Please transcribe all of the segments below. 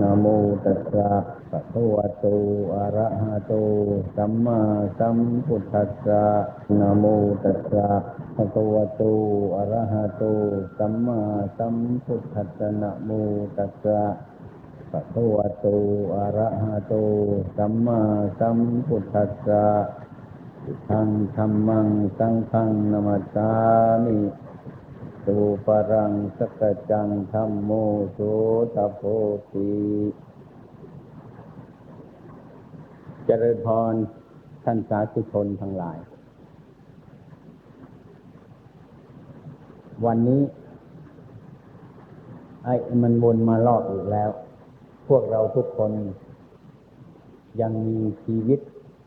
นะโมตัสสะภะคะวะโตอะระหะโตสัมมาสัมพุทธัสสะนะโมตัสสะภะคะวะโตอะระหะโตสัมมาสัมพุทธัสสะนะโมตัสสะภะคะวะโตอะระหะโตสัมมาสัมพุทธัสสะพุทธังธัมมังสังฆังนะมัสสามิสุปรังสัจจังธัมโมโสตโพธิเจริญพรท่านสาธุชนทั้งหลายวันนี้มันวนมารอบอีกแล้วพวกเราทุกคนยังมีชีวิต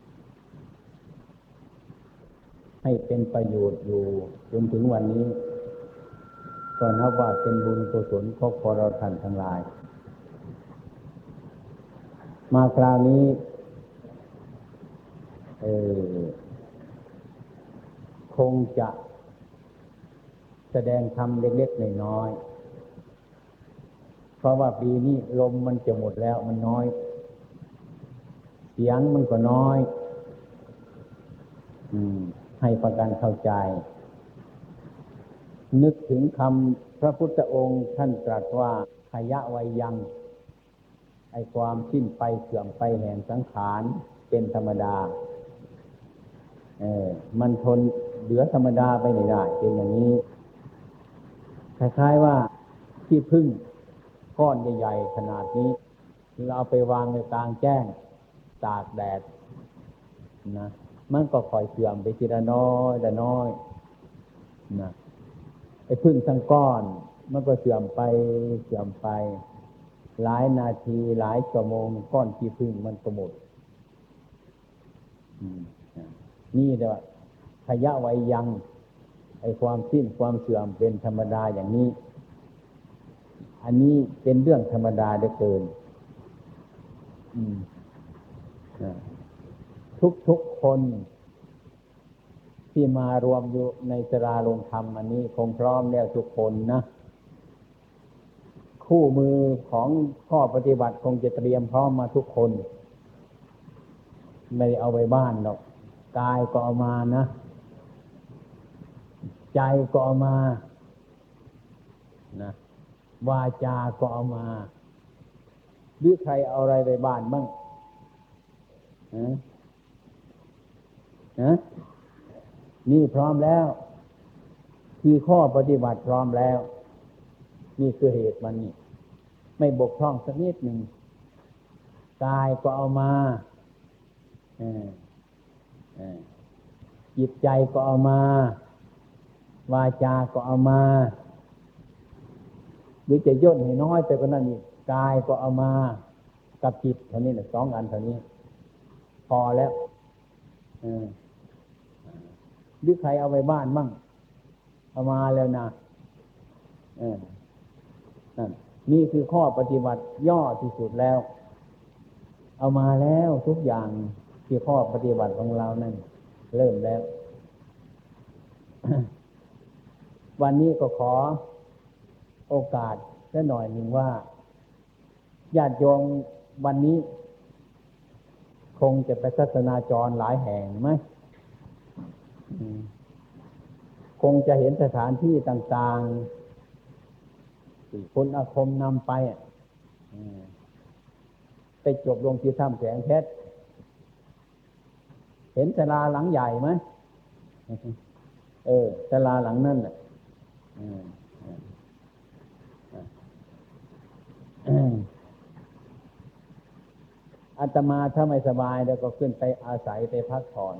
ให้เป็นประโยชน์อยู่จนถึงวันนี้ก็นับว่าเป็นบุญกุศลของพวกเราท่านทั้งหลายมาคราวนี้คงจะแสดงธรรมเล็กๆน้อยๆเพราะว่าปีนี้ลมมันจะหมดแล้วมันน้อยเสียงมันก็น้อยให้ประกันเข้าใจนึกถึงคำพระพุทธองค์ท่านตรัสว่าขยะวัยยังไอ้ความสิ้นไปเสื่อมไปแห่งสังขารเป็นธรรมดามันทนเหลือธรรมดาไปไม่ได้เป็นอย่างนี้คล้ายๆว่าที่พึ่งก้อนใหญ่ๆขนาดนี้เราเอาไปวางในกลางแจ้งตากแดดนะมันก็ค่อยเสื่อมไปทีละน้อยละน้อยนะไอ้พึ่งทั้งก้อนมันก็เสื่อมไปหลายนาทีหลายชั่วโมงก้อนที่พึ่งมันก็หมดนี่แหละขยะไว้ยังไอ้ความสิ้นความเสื่อมเป็นธรรมดาอย่างนี้อันนี้เป็นเรื่องธรรมดาเหลือเกินทุกคนที่มารวมอยู่ในศาลาโรงธรรมอันนี้คงพร้อมแล้วทุกคนนะคู่มือของข้อปฏิบัติคงจะเตรียมพร้อมมาทุกคนไม่ได้เอาไว้บ้านหรอกกายก็เอามานะใจก็เอามานะวาจาก็เอามาหรือใครเอาอะไรไปบ้านบ้างนี่พร้อมแล้วคือข้อปฏิบัติพร้อมแล้วนี่คือเหตุมันนี่ไม่บกพร่องสักนิดหนึ่งกายก็เอามาจิตใจก็เอามาวาจาก็เอามาหรือจะย่นให้น้อยไปกว่านั้นอีกกายก็เอามากับจิตเท่านี้นะ2 อันเท่านี้พอแล้วหรือใครเอาไปบ้านมั่งเอามาแล้วนะนั่นนี่คือข้อปฏิบัติย่อที่สุดแล้วเอามาแล้วทุกอย่างที่ข้อปฏิบัติของเรานั่นเริ่มแล้ว วันนี้ก็ขอโอกาสสักหน่อยหนึ่งว่าญาติโยมวันนี้คงจะไปทัศนาจรหลายแห่งไหมคงจะเห็นสถานที่ต่างๆที่คนอาคมนำไปจบลงที่ถ้ำแสงเพชรเห็นศาลาหลังใหญ่ไหมศาลาหลังนั่นน่ะอาตมาถ้าไม่สบายแล้วก็ขึ้นไปอาศัยไปพักผ่อน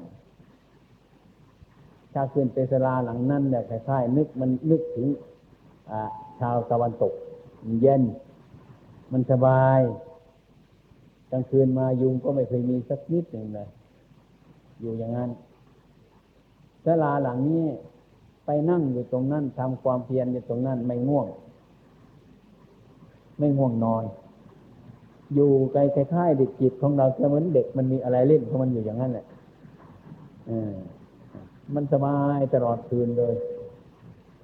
ถ้าขึ้นไปศาลาหลังนั้นเนี่ยคล้ายๆนึกถึงชาวตะวันตกเย็นมันสบายกลางคืนมายุงก็ไม่เคยมีสักนิดหนึ่งเลยอยู่อย่างนั้นศาลาหลังนี้ไปนั่งอยู่ตรงนั้นทำความเพียรอยู่ตรงนั้นไม่ง่วงนอนอยู่ใกล้ๆเด็กจิตของเราจะเหมือนเด็กมันมีอะไรเล่นของมันอยู่อย่างนั้นแหละมันสบายตลอดคืนเลย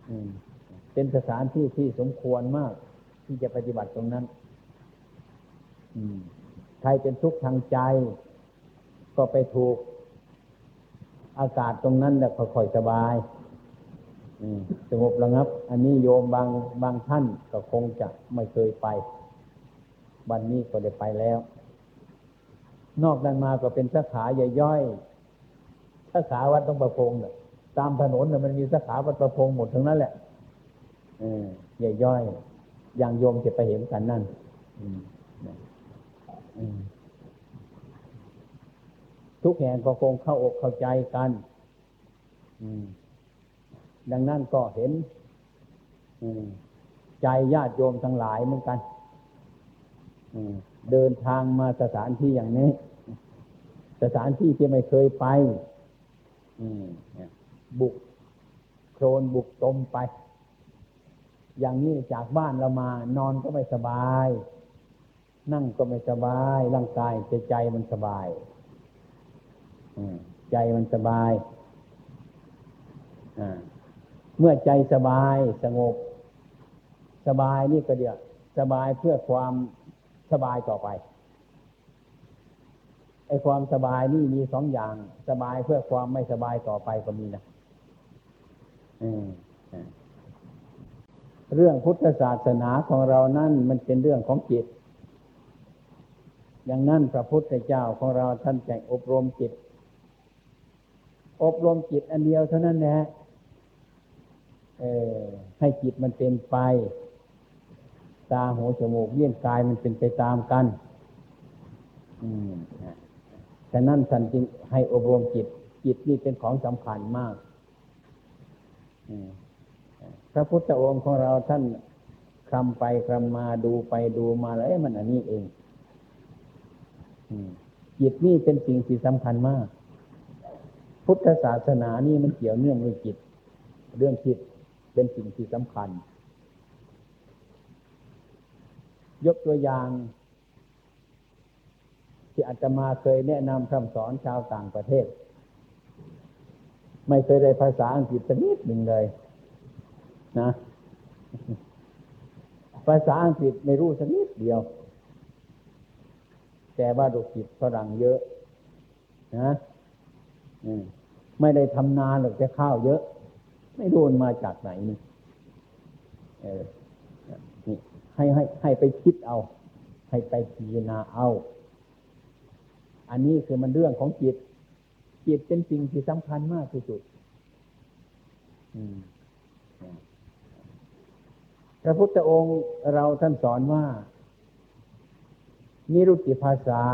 เป็นสถานที่ที่สมควรมากที่จะปฏิบัติตรงนั้นใครเป็นทุกข์ทางใจก็ไปถูกอากาศตรงนั้นแล้วค่อยๆสบายสงบระงับอันนี้โยมบางท่านก็คงจะไม่เคยไปวันนี้ก็ได้ไปแล้วนอกนั้นมาก็เป็นสาขาย่อยๆสาขาวัดต้องประพงษ์ตามถนนมันมีสาขาวัดประพงษ์หมดทั้งนั้นแหละย่อยๆอย่างโยมจะไปเห็นกันนั่นทุกแห่งก็คงเข้าอกเข้าใจกันดังนั้นก็เห็นใจญาติโยมทั้งหลายเหมือนกันเดินทางมาสถานที่อย่างนี้สถานที่ที่ไม่เคยไปบุกโคลนบุกตมไปอย่างนี้จากบ้านเรามานอนก็ไม่สบายนั่งก็ไม่สบายร่างกายใจมันสบายใจมันสบายเมื่อใจสบายสงบสบายนี่ก็เดี๋ยวสบายเพื่อความสบายต่อไปไอ้ความสบายนี่มีสองอย่างสบายเพื่อความไม่สบายต่อไปก็มีนะเรื่องพุทธศาสนาของเรานั่นมันเป็นเรื่องของจิตอย่างนั้นพระพุทธเจ้าของเราท่านแจกอบรมจิตอันเดียวเท่านั้นแหละให้จิตมันเป็นไปตาหูจมูกเลี้ยงกายมันเป็นไปตามกันฉะนั้นท่านจึงให้อบรมจิตนี่เป็นของสำคัญมากพระพุทธองค์ของเราท่านคลำไปคลำมาดูไปดูมาแล้วมันอันนี้เองจิตนี่เป็นสิ่งที่สำคัญมากพุทธศาสนานี่มันเกี่ยวเนื่องด้วยจิตเรื่องจิตเป็นสิ่งที่สำคัญยกตัวอย่างที่อาตมาเคยแนะนำคำสอนชาวต่างประเทศไม่เคยได้ภาษาอังกฤษสักนิดหนึ่งเลยนะภาษาอังกฤษไม่รู้สักนิดเดียวแต่ว่าลูกศิษย์ฝรั่งเยอะนะไม่ได้ทำนาหรอกแต่ข้าวเยอะไม่รู้มันมาจากไหนนี่นี่ให้ไปคิดเอาให้ไปพิจารณาเอาอันนี้คือมันเรื่องของจิตเป็นสิ่งที่สำคัญมากที่สุดพระพุทธองค์เราท่านสอนว่านิรุตติภาษา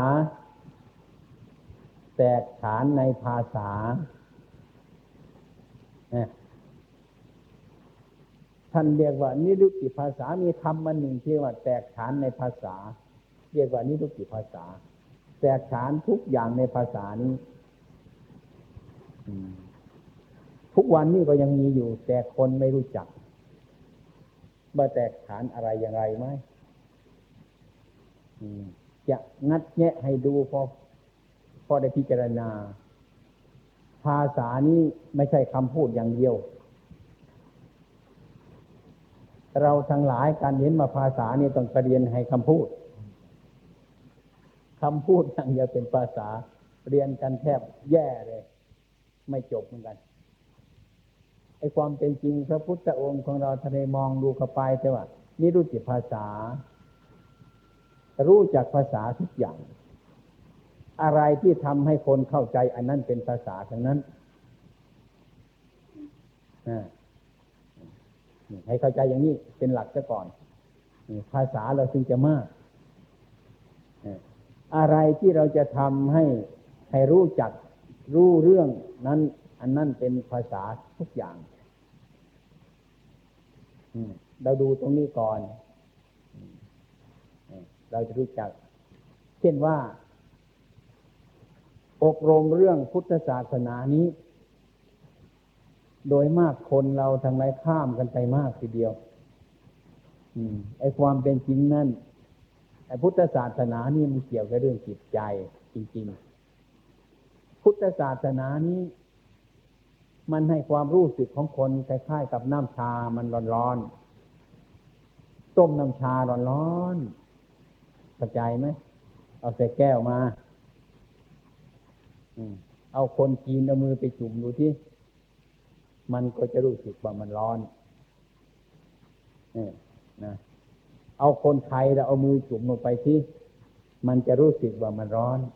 แตกฉานในภาษาท่านเรียกว่านิรุตติภาษามีคำมันหนึ่งที่ว่าแตกฉานในภาษาเรียกว่านิรุตติภาษาแตกฉานทุกอย่างในภาษานี้ทุกวันนี้ก็ยังมีอยู่แต่คนไม่รู้จักว่าแตกฉานอะไรอย่างไรไหมจะงัดแงะให้ดูพอได้พิจารณาภาษานี้ไม่ใช่คำพูดอย่างเดียวเราทั้งหลายการเห็นมาภาษานี่ต้องเรียนให้คำพูดอย่างเดียวเป็นภาษาเรียนกันแทบแย่เลยไม่จบเหมือนกันไอ้ความเป็นจริงพระพุทธองค์ของเราท่านได้มองดูเข้าไปแต่ว่านี่รู้จักภาษารู้จักภาษาทุกอย่างอะไรที่ทำให้คนเข้าใจอันนั้นเป็นภาษาทั้งนั้นให้เข้าใจอย่างนี้เป็นหลักซะก่อนภาษาเราจึงจะมากอะไรที่เราจะทำให้รู้จักรู้เรื่องนั้นอันนั้นเป็นภาษาทุกอย่างเราดูตรงนี้ก่อนเราจะรู้จักเช่นว่าอบรมเรื่องพุทธศาสนานี้โดยมากคนเราทั้งหลายข้ามกันไปมากทีเดียวไอ้ความเป็นจริงนั่นไอ้พุทธศาสนานี่มันเกี่ยวกับเรื่องจิตใจจริงๆพุทธศาสนานี้มันให้ความรู้สึกของคนคล้ายๆกับน้ำชามันร้อนๆต้มน้ำชาร้อนๆเข้าใจไหมเอาใส่แก้วมาเอาคนจีนเอามือไปจุ่มดูที่มันก็จะรู้สึกว่ามันร้อนนะเอาคนไทยเราเอามือจุ่มลงไปที่มันจะรู้สึกว่ามันร้อน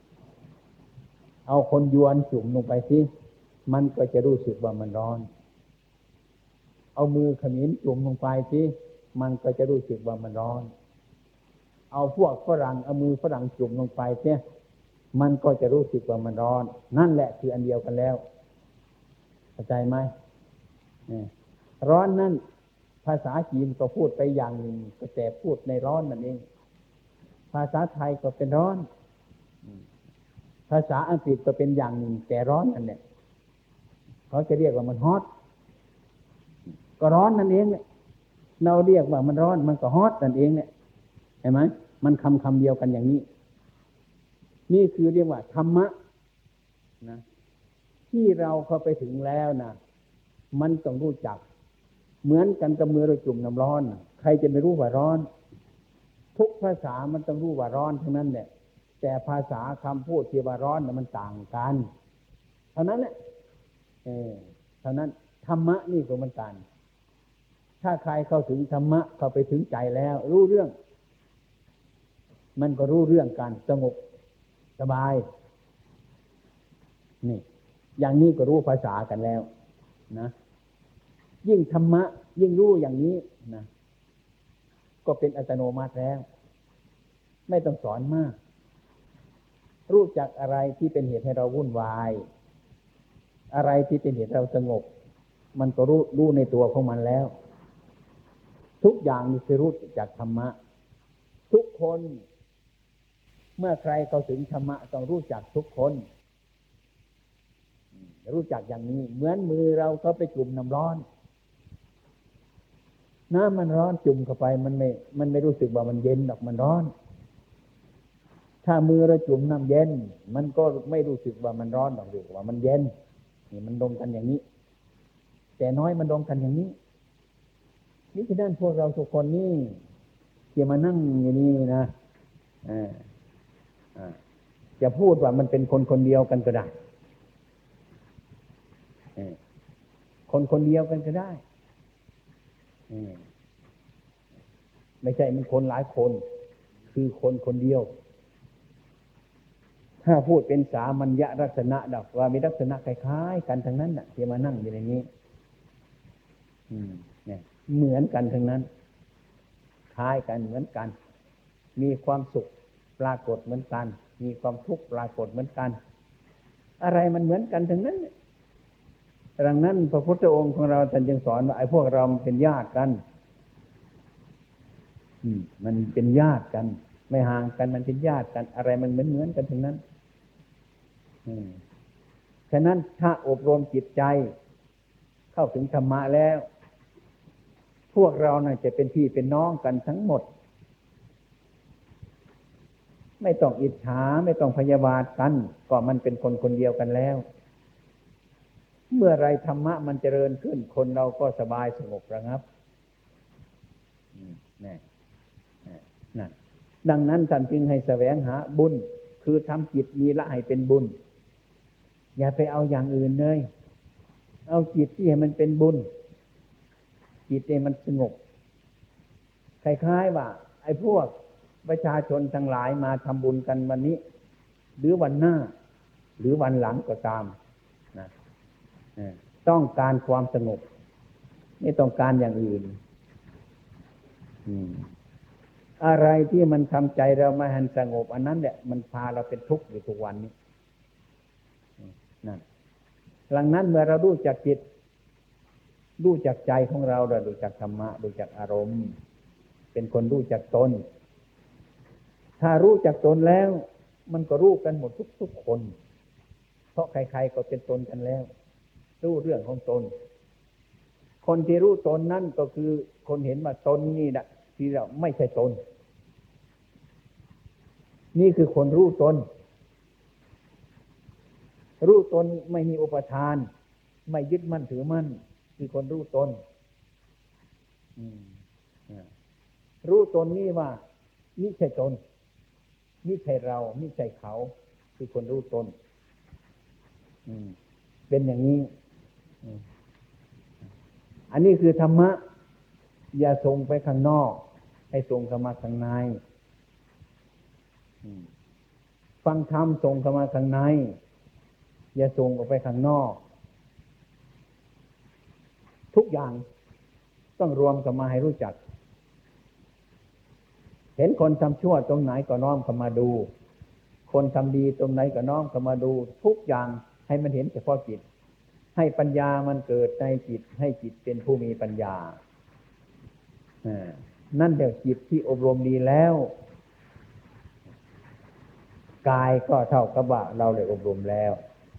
เอาคนยวนจุ่มลงไปที่มันก็จะรู้สึกว่ามันร้อนเอามือเขมิ้นจุ่มลงไปที่มันก็จะรู้สึกว่ามันร้อนเอาพวกฝรั่งเอามือฝรั่งจุ่มลงไปเนี่ยมันก็จะรู้สึกว่ามันร้อนนั่นแหละคืออันเดียวกันแล้วเข้าใจไหมร้อนนั่นภาษาจีนก็พูดไปอย่างหนึ่งก็แต่พูดในร้อนนั่นเองภาษาไทยก็เป็นร้อนภาษาอังกฤษก็เป็นอย่างหนึ่งแต่ร้อนนั่นแหละเขาจะเรียกว่ามันฮอตก็ร้อนนั่นเองเนี่ยเราเรียกว่ามันร้อนมันก็ฮอตนั่นเองเนี่ยเห็นไหมมันคำเดียวกันอย่างนี้นี่คือเรียกว่าธรรมะนะที่เราเข้าไปถึงแล้วนะมันต้องรู้จักเหมือนกันกับมือเราจุ่มน้ำร้อนใครจะไม่รู้ว่าร้อนทุกภาษามันต้องรู้ว่าร้อนทั้งนั้นแหละแต่ภาษาคำพูดที่ว่าร้อนมันต่างกันเท่านั้นแหละเท่านั้นธรรมะนี่ก็เหมือนกันถ้าใครเข้าถึงธรรมะเข้าไปถึงใจแล้วรู้เรื่องมันก็รู้เรื่องกันสงบสบายนี่อย่างนี้ก็รู้ภาษากันแล้วนะยิ่งธรรมะยิ่งรู้อย่างนี้นะก็เป็นอัตโนมัติแล้วไม่ต้องสอนมากรู้จักอะไรที่เป็นเหตุให้เราวุ่นวายอะไรที่เป็นเหตุเราสงบมันก็รู้ในตัวของมันแล้วทุกอย่างนี่คือรู้จากธรรมะทุกคนเมื่อใครเข้าถึงธรรมะต้องรู้จักทุกคนรู้จักอย่างนี้เหมือนมือเราเขาไปจุ่มน้ำร้อนน้ำมันร้อนจุ่มเข้าไปมันไม่รู้สึกว่ามันเย็นหรอกมันร้อนถ้ามือเราจุ่มน้ำเย็นมันก็ไม่รู้สึกว่ามันร้อนหรอกหรือว่ามันเย็นนี่มันตรงกันอย่างนี้แต่น้อยมันตรงกันอย่างนี้นี่คือด้านพวกเราทุกคนนี่ที่มานั่งอย่างนี้นะจะพูดว่ามันเป็นคนคนเดียวกันก็ได้คนคนเดียวกันก็ได้ไม่ใช่มันคนหลายคนคือคนคนเดียวถ้าพูดเป็นสามัญญลักษณะดักว่ามีลักษณะคล้ายๆกันทั้งนั้นน่ะที่มานั่งอยู่ในนี้เนี่ยเหมือนกันทั้งนั้นคล้ายกันเหมือนกันมีความสุขปรากฏเหมือนกันมีความทุกข์ปรากฏเหมือนกันอะไรมันเหมือนกันทั้งนั้นดังนั้นพระพุทธองค์ของเราท่านจึงสอนว่าไอ้พวกเราเป็นญาติกันมันเป็นญาติกันไม่ห่างกันมันเป็นญาติกันอะไรมันเหมือนกันทั้งนั้นฉะนั้นถ้าอบรมจิตใจเข้าถึงธรรมะแล้วพวกเราน่ะจะเป็นพี่เป็นน้องกันทั้งหมดไม่ต้องอิจฉาไม่ต้องพยาบาทกันก็มันเป็นคนคนเดียวกันแล้วเมื่อไรธรรมะมันเจริญขึ้นคนเราก็สบายสงบระงับนั่นดังนั้นท่านจึงให้แสวงหาบุญคือทำจิตมีละให้เป็นบุญอย่าไปเอาอย่างอื่นเลยเอาจิตที่ให้มันเป็นบุญจิตให้มันสงบคล้ายๆว่าไอ้พวกประชาชนทั้งหลายมาทำบุญกันวันนี้หรือวันหน้าหรือวันหลังก็ตามนะต้องการความสงบไม่ต้องการอย่างอื่นอะไรที่มันทำใจเราไม่ให้สงบอันนั้นแหละมันพาเราเป็นทุกข์อยู่ทุกวันนี้นั่นหลังนั้นเมื่อเรารู้จักจิตรู้จักใจของเรารู้จักธรรมะรู้จักอารมณ์เป็นคนรู้จักตนถ้ารู้จักตนแล้วมันก็รู้กันหมดทุกคนเพราะใครๆก็เป็นตนกันแล้วรู้เรื่องของตนคนที่รู้ตนนั่นก็คือคนเห็นว่าตนนี่นะที่เราไม่ใช่ตนนี่คือคนรู้ตนรู้ตนไม่มีอุปทานไม่ยึดมั่นถือมั่นคือคนรู้ตนรู้ตนนี่ว่านี่ใช่ตนไม่ใช่เราไม่ใช่เขาคือคนรู้ตนเป็นอย่างนี้อันนี้คือธรรมะอย่าส่งไปข้างนอกให้ส่งเข้ามาข้างในฟังธรรมส่งเข้ามาข้างในอย่าส่งออกไปข้างนอกทุกอย่างต้องรวมกันมาให้รู้จักเห็นคนทำชั่วตรงไหนก็น้อมเข้ามาดูคนทำดีตรงไหนก็น้อมเข้ามาดูทุกอย่างให้มันเห็นเฉพาะจิตให้ปัญญามันเกิดในจิตให้จิตเป็นผู้มีปัญญานั่นเดี๋ยวจิตที่อบรมดีแล้วกายก็เท่ากับว่าเราได้อบรมแล้ว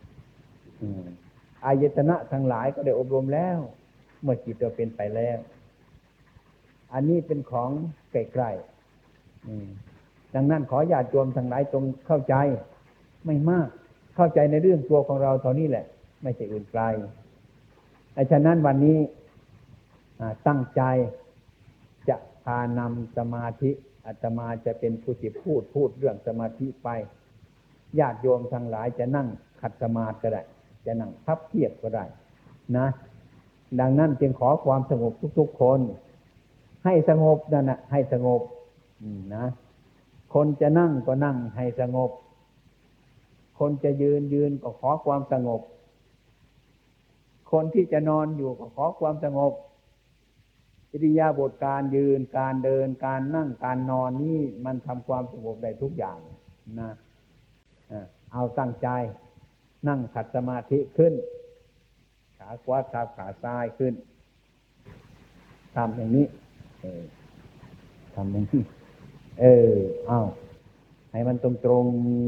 อายตนะทั้งหลายก็ได้อบรมแล้วเมื่อจิตเราเป็นไปแล้วอันนี้เป็นของใกล้ๆดังนั้นขอญาติโยมทั้งหลายจงเข้าใจไม่มากเข้าใจในเรื่องตัวของเราเท่านี้แหละไม่ใช่อื่นไกลฉะนั้นวันนี้ตั้งใจจะพานำสมาธิอาตมาจะเป็นผู้ที่พูดเรื่องสมาธิไปญาติโยมทั้งหลายจะนั่งขัดสมาธิก็ได้จะนั่งพับเพียบก็ได้นะดังนั้นจึงขอความสงบทุกๆคนให้สงบนั่นนะให้สงบนะคนจะนั่งก็นั่งให้สงบคนจะยืนก็ขอความสงบคนที่จะนอนอยู่ก็ขอความสงบอิริยาบถการยืนการเดินการนั่งการนอนนี่มันทำความสงบได้ทุกอย่างนะเอาตั้งใจนั่งขัดสมาธิขึ้นขาขวาทับขาซ้ายขึ้นทำอย่างนี้ทำอย่างนี้เอาให้มันตรง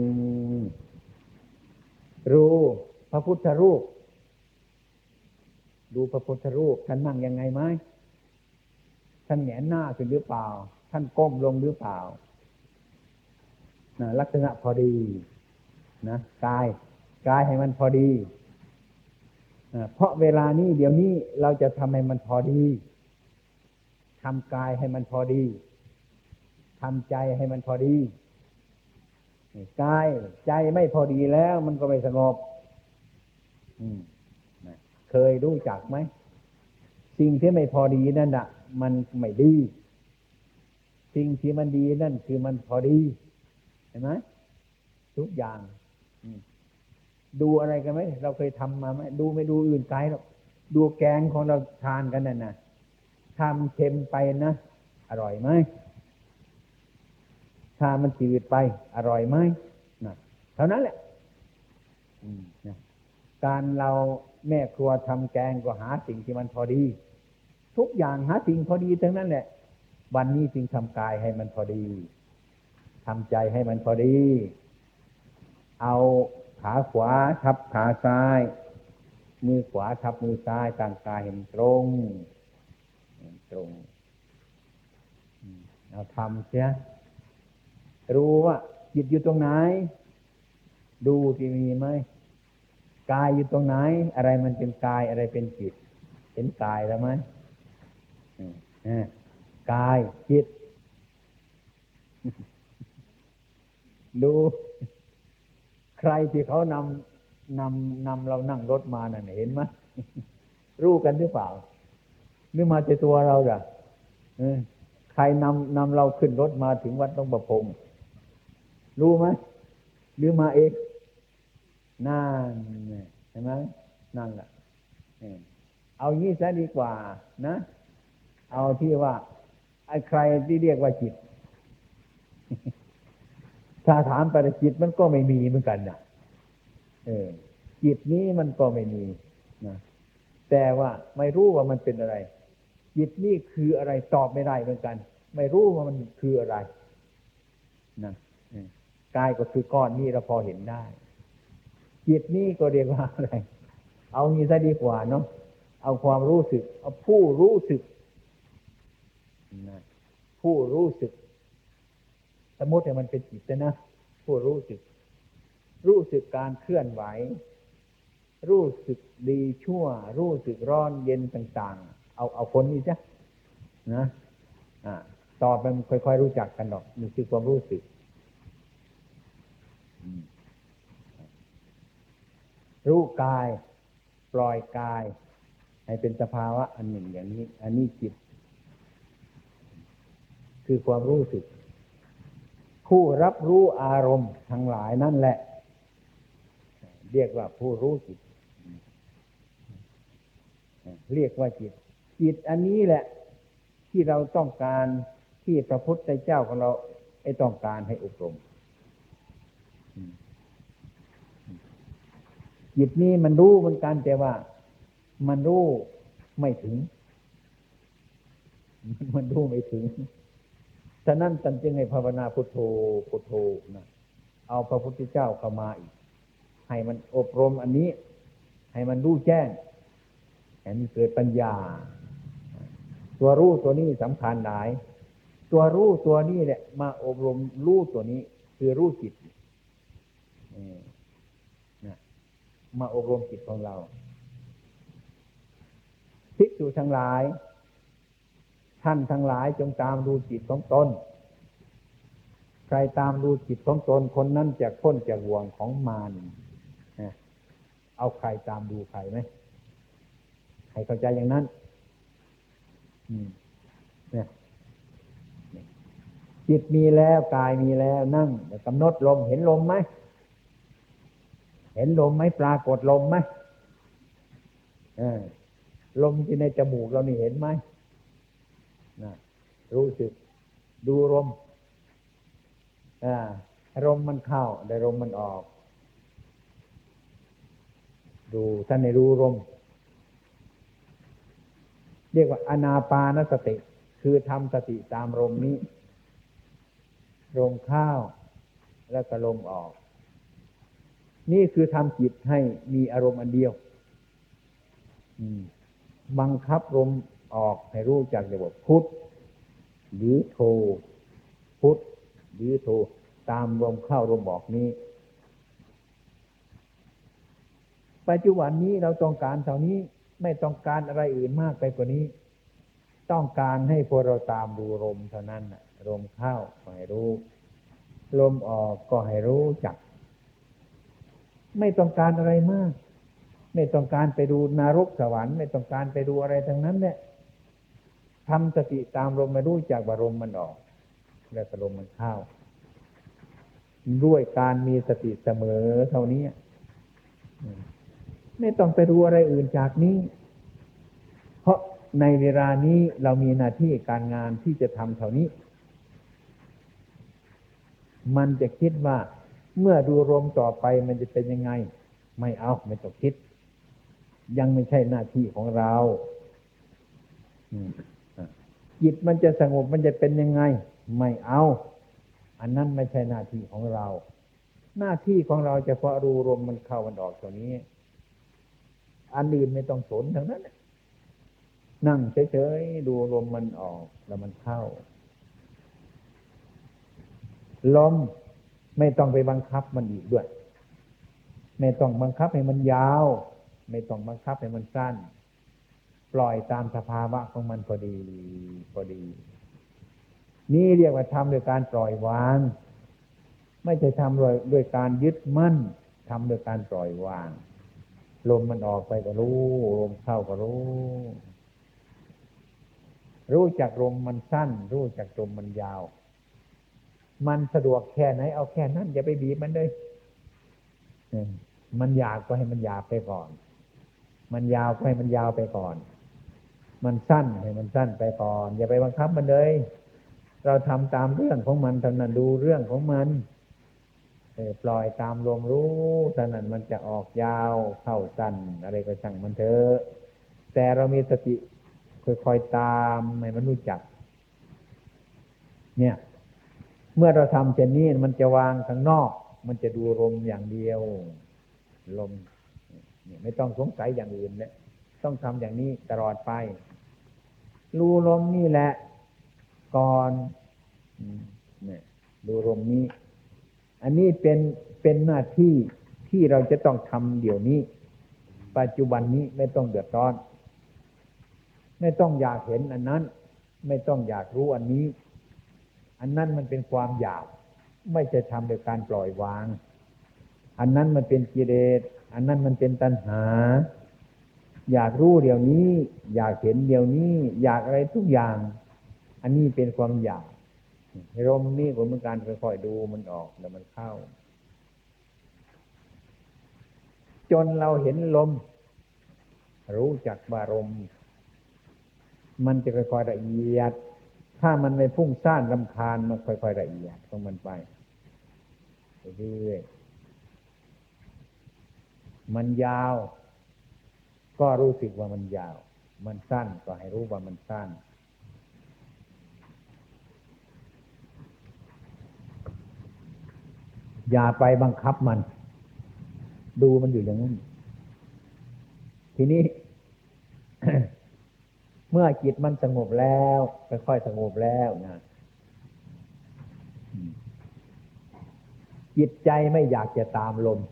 รู้พระพุทธรูปดูพระพุทธรูปท่านนั่งยังไงไหมท่านแหงนหน้าขึ้นหรือเปล่าท่านก้มลงหรือเปล่าลักษณะพอดีนะกายให้มันพอดีเพราะเวลานี้เดี๋ยวนี้เราจะทำให้มันพอดีทำกายให้มันพอดีทำใจให้มันพอดีกายใจไม่พอดีแล้วมันก็ไม่สงบเคยรู้จักไหมสิ่งที่ไม่พอดีนั่นน่ะมันไม่ดีสิ่งที่มันดีนั่นคือมันพอดีเห็นไหมทุกอย่างดูอะไรกันไหมเราเคยทำมาไหมดูไม่ดูอื่นไกลหรอกดูแกงของเราทานกันนั่นนะทำเค็มไปนะอร่อยไหมถ้ามันจืดไปอร่อยไหมนะเท่านั้นแหละการเราแม่ครัวทำแกงก็หาสิ่งที่มันพอดีทุกอย่างหาสิ่งพอดีทั้งนั้นแหละวันนี้จึงทำกายให้มันพอดีทำใจให้มันพอดีเอาขาขวาทับขาซ้ายมือขวาทับมือซ้ายตั้งกายให้มันตรงเอาทำเสียรู้ว่าจิตอยู่ตรงไหนดูที่มีไหมกายอยู่ตรงไหนอะไรมันเป็นกายอะไรเป็นจิตเห็นกายแล้วไหมกายจิตดูใครที่เขานำเรานั่งรถมานั่นเห็นไหมรู้กันหรือเปล่าหรือมาแต่ตัวเราจ้ะใครนำเราขึ้นรถมาถึงวัดหลวงประพงษ์รู้ไหมหรือมาเองนั่นเห็นไหมนั่นแหละเอางี้ซะดีกว่านะเอาที่ว่าไอ้ใครที่เรียกว่าจิตถ้าถามไปจิตมันก็ไม่มีเหมือนกันนะจิตนี้มันก็ไม่มีนะแต่ว่าไม่รู้ว่ามันเป็นอะไรจิตนี้คืออะไรตอบไม่ได้เหมือนกันไม่รู้ว่ามันคืออะไรนะกายก็คือก้อนนี้เราพอเห็นได้จิตนี้ก็เรียกว่าอะไรเอางี้ซะดีกว่าเนาะเอาความรู้สึกเอาผู้รู้สึกนะผู้รู้สึกสมมติว่ามันเป็นจิตนะผู้รู้สึกการเคลื่อนไหวรู้สึกดีชั่วรู้สึกร้อนเย็นต่างๆเอาคนนี้จ้ะนะต่อไปมันค่อยๆรู้จักกันหรอกนี่คือความรู้สึกรู้กายปล่อยกายให้เป็นสภาวะอันหนึ่งอย่างนี้อันนี้จิตคือความรู้สึกผู้รับรู้อารมณ์ทั้งหลายนั่นแหละเรียกว่าผู้รู้จิตเรียกว่าจิตจิตอันนี้แหละที่เราต้องการที่พระพุทธเจ้าของเราต้องการให้อบรมจิตนี้มันรู้เหมือนกันแต่ว่ามันรู้ไม่ถึงมันรู้ไม่ถึงฉะนั้นท่านจึงให้ภาวนาพุทโธพุทโธนะเอาพระพุทธเจ้าเข้ามาอีกให้มันอบรมอันนี้ให้มันรู้แจ้งให้มันเกิดปัญญาตัวรู้ตัวนี้สำคัญหลายตัวรู้ตัวนี้แหละมาอบรมรู้ตัวนี้คือรู้จิตมาอบรมจิตของเราภิกษุทั้งหลายท่านทั้งหลายจงตามดูจิตของตนใครตามดูจิตของตนคนนั้นจะพ้นจากห่วงของมารเอาใครตามดูใครไหมให้เข้าใจอย่างนั้นเนี่ยจิตมีแล้วกายมีแล้วนั่งกำหนดลมเห็นลมไหมเห็นลมไหมปรากฏลมไหมลมที่ในจมูกเรานี่เห็นไหมรู้สึกดูลมลมมันเข้าได้ลมมันออกดูท่านในรู้ลมเรียกว่าอานาปานสติคือทำสติตามลมนี้ลมเข้าแล้วก็ลมออกนี่คือทำจิตให้มีอารมณ์อันเดียวบังคับลมออกให้รู้จักเรียกว่าพุทหรือโทพุทหรือโทตามลมเข้าลมออกนี้ปัจจุบันนี้เราต้องการเท่านี้ไม่ต้องการอะไรอื่นมากไปกว่านี้ต้องการให้พวกเราตามดูลมเท่านั้นลมเข้าก็ให้รู้ลมออกก็ให้รู้จักไม่ต้องการอะไรมากไม่ต้องการไปดูนรกสวรรค์ไม่ต้องการไปดูอะไรทั้งนั้นเนี่ยทำสติตามลมมารู้จักว่าลมมันออกแล้วก็ลมมันเข้าด้วยการมีสติเสมอเท่านี้ไม่ต้องไปดูอะไรอื่นจากนี้เพราะในเวลานี้เรามีหน้าที่การงานที่จะทำเท่านี้มันจะคิดว่าเมื่อดูลมต่อไปมันจะเป็นยังไงไม่เอาไม่ต้องคิดยังไม่ใช่หน้าที่ของเราจิตมันจะสงบมันจะเป็นยังไงไม่เอาอันนั้นไม่ใช่หน้าที่ของเราหน้าที่ของเราจะเพาะดูลมมันเข้ามันออกตัวนี้อันอื่นไม่ต้องสนทั้งนั้นนั่งเฉยๆดูลมมันออกแล้วมันเข้าลมไม่ต้องไปบังคับมันอีกด้วยไม่ต้องบังคับให้มันยาวไม่ต้องบังคับให้มันสั้นปล่อยตามสภาวะของมันพอดีพอดีนี่เรียกว่าทำโดยการปล่อยวางไม่ใช่ทำด้วยการยึดมั่นทำโดยการปล่อยวางลมมันออกไปก็รู้ลมเข้าก็รู้จักลมมันสั้นรู้จักลมมันยาวมันสะดวกแค่ไหนเอาแค่นั้นอย่าไปบีบมันเลยมันหยาบก็ให้มันหยาบไปก่อนมันยาวก็ให้มันยาวไปก่อนมันสั้นให้มันสั้นไปก่อนอย่าไปบังคับมันเลยเราทำตามเรื่องของมันเท่านั้นดูเรื่องของมันปล่อยตามลมรู้เท่านั้นมันจะออกยาวเข้าสั้นอะไรก็ช่างมันเถอะแต่เรามีสติค่อยๆตามให้มันรู้จักเนี่ยเมื่อเราทำเช่นนี้มันจะวางข้างนอกมันจะดูลมอย่างเดียวลมเนี่ยไม่ต้องสงสัยอย่างอื่นเลยต้องทำอย่างนี้ตลอดไปรู้ลมนี่แหละก่อนเนี่ยดูลมนี้อันนี้เป็นหน้าที่ที่เราจะต้องทำเดี๋ยวนี้ปัจจุบันนี้ไม่ต้องเดือดร้อนไม่ต้องอยากเห็นอันนั้นไม่ต้องอยากรู้อันนี้อันนั้นมันเป็นความอยากไม่จะทำโดยการปล่อยวางอันนั้นมันเป็นกิเลสอันนั้นมันเป็นตัณหาอยากรู้เดี๋ยวนี้อยากเห็นเดี๋ยวนี้อยากอะไรทุกอย่างอันนี้เป็นความอยากลมนี่ผมเหมือนกันค่อยๆดูมันออกแล้วมันเข้าจนเราเห็นลมรู้จักว่าลมมันจะค่อยๆละเอียดถ้ามันไม่พุ่งซ่านรำคาญมันค่อยๆละเอียดของมันไปเรื่อยๆมันยาวก็รู้สึกว่ามันยาวมันสั้นก็ให้รู้ว่ามันสั้นอย่าไปบังคับมันดูมันอยู่อย่างนั้นทีนี้ เมื่อจิตมันสงบแล้วค่อยๆสงบแล้วนะจิตใจไม่อยากจะตามลม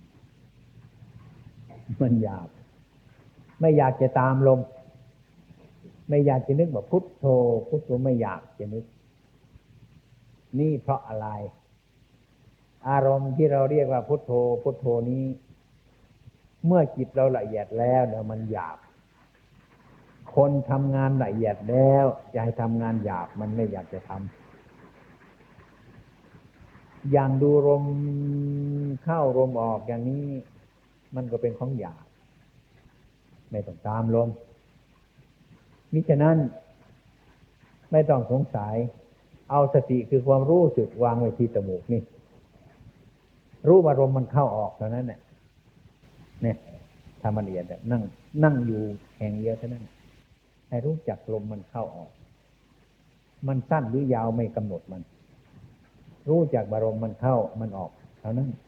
มันอยากไม่อยากจะตามลมไม่อยากจะนึกว่าพุทโธพุทโธไม่อยากจะนึกนี่เพราะอะไรอารมณ์ที่เราเรียกว่าพุทโธพุทโธนี้เมื่อจิตเราละเอียดแล้วเนี่ยมันหยาบคนทำงานละเอียดแล้วจะให้ทำงานหยาบมันไม่อยากจะทำอย่างดูลมเข้าลมออกอย่างนี้มันก็เป็นของหยาบไม่ต้องตามลมมิฉะนั้นไม่ต้องสงสัยเอาสติคือความรู้สึกวางไว้ที่จมูกนี่รู้ว่าลมมันเข้าออกเท่านั้นเนี่ยทำมันละเอียดนั่งอยู่แห่งเดียวเท่านั้นให้รู้จักลมมันเข้าออกมันสั้นหรือยาวไม่กำหนดมันรู้จักว่าลมมันเข้ามันออกเท่านั้น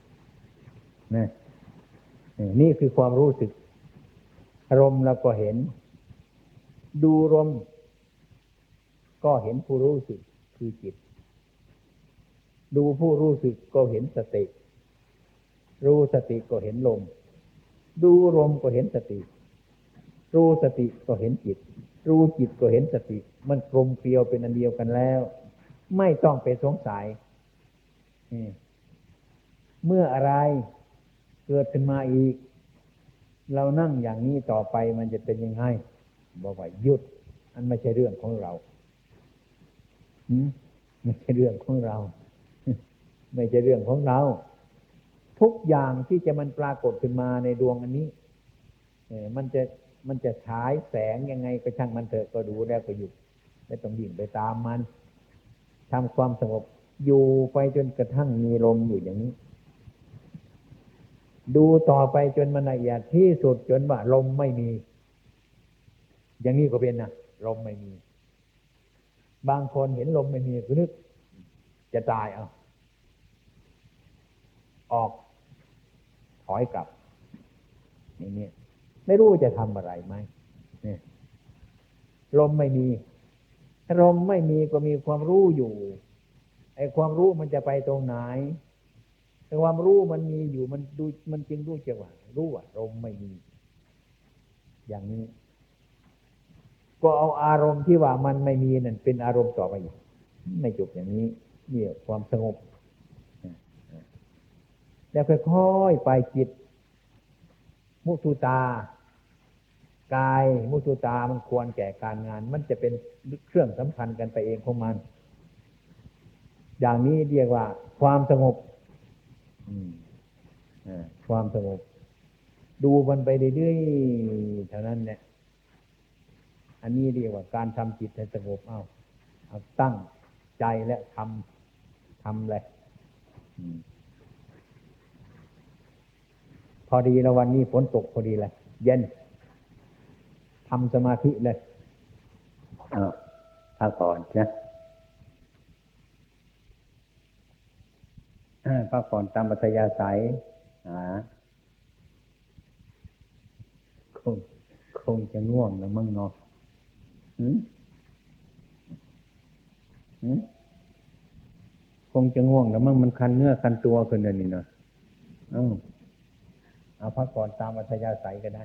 นี่คือความรู้สึกลมเราก็เห็นดูลมก็เห็นผู้รู้สึกคือจิตดูผู้รู้สึกก็เห็นสติรู้สติก็เห็นลมดูลมก็เห็นสติรู้สติก็เห็นจิตรู้จิตก็เห็นสติมันกลมเกลียวเป็นอันเดียวกันแล้วไม่ต้องไปสงสัยเมื่ออะไรเกิดขึ้นมาอีกเรานั่งอย่างนี้ต่อไปมันจะเป็นยังไงบอกว่าหยุดอันไม่ใช่เรื่องของเราไม่ใช่เรื่องของเราไม่ใช่เรื่องของเราทุกอย่างที่จะมันปรากฏขึ้นมาในดวงอันนี้มันจะฉายแสงยังไงก็ช่างมันเถอะก็ดูแล้วก็หยุดไม่ต้องยิ่งไปตามมันทำความสงบอยู่ไปจนกระทั่งมีลมอยู่อย่างนี้ดูต่อไปจนมันละเอียดที่สุดจนว่าลมไม่มีอย่างนี้ก็เป็นนะลมไม่มีบางคนเห็นลมไม่มีก็นึกจะตายออกถอยกลับอย่างนี้ไม่รู้จะทำอะไรไหมเนี่ยลมไม่มีลมไม่มีก็มีความรู้อยู่ไอ้ความรู้มันจะไปตรงไหนแต่ความรู้มันมีอยู่มันจึงรู้จักว่ารู้ว่าลมไม่มีอย่างนี้ก็เอาอารมณ์ที่ว่ามันไม่มีนั่นเป็นอารมณ์ต่อไปอีกไม่จบอย่างนี้นี่ความสงบแล้วค่อยๆไปจิตมุทุตากายมุทุตามันควรแก่การงานมันจะเป็นเครื่องสำคัญกันไปเองของมันอย่างนี้เรียกว่าความสงบความสงบดูมันไปเรื่อยๆเท่านั้นเนี่ยอันนี้เรียกว่าการทำจิตให้สงบเอาตั้งใจและทำเลยพอดีแล้ววันนี้ฝนตกพอดีเลยเย็นทำสมาธิเลยพักผ่อนนะพักผ่อนตามอัธยาศัยคงจะง่วงแล้วมั้งเนาะคงจะง่วงแล้วมั้งมันคันเนื้อคันตัวขึ้นเลยนี่เนาะเอาพักผ่อนตามอัธยาศัยก็ได้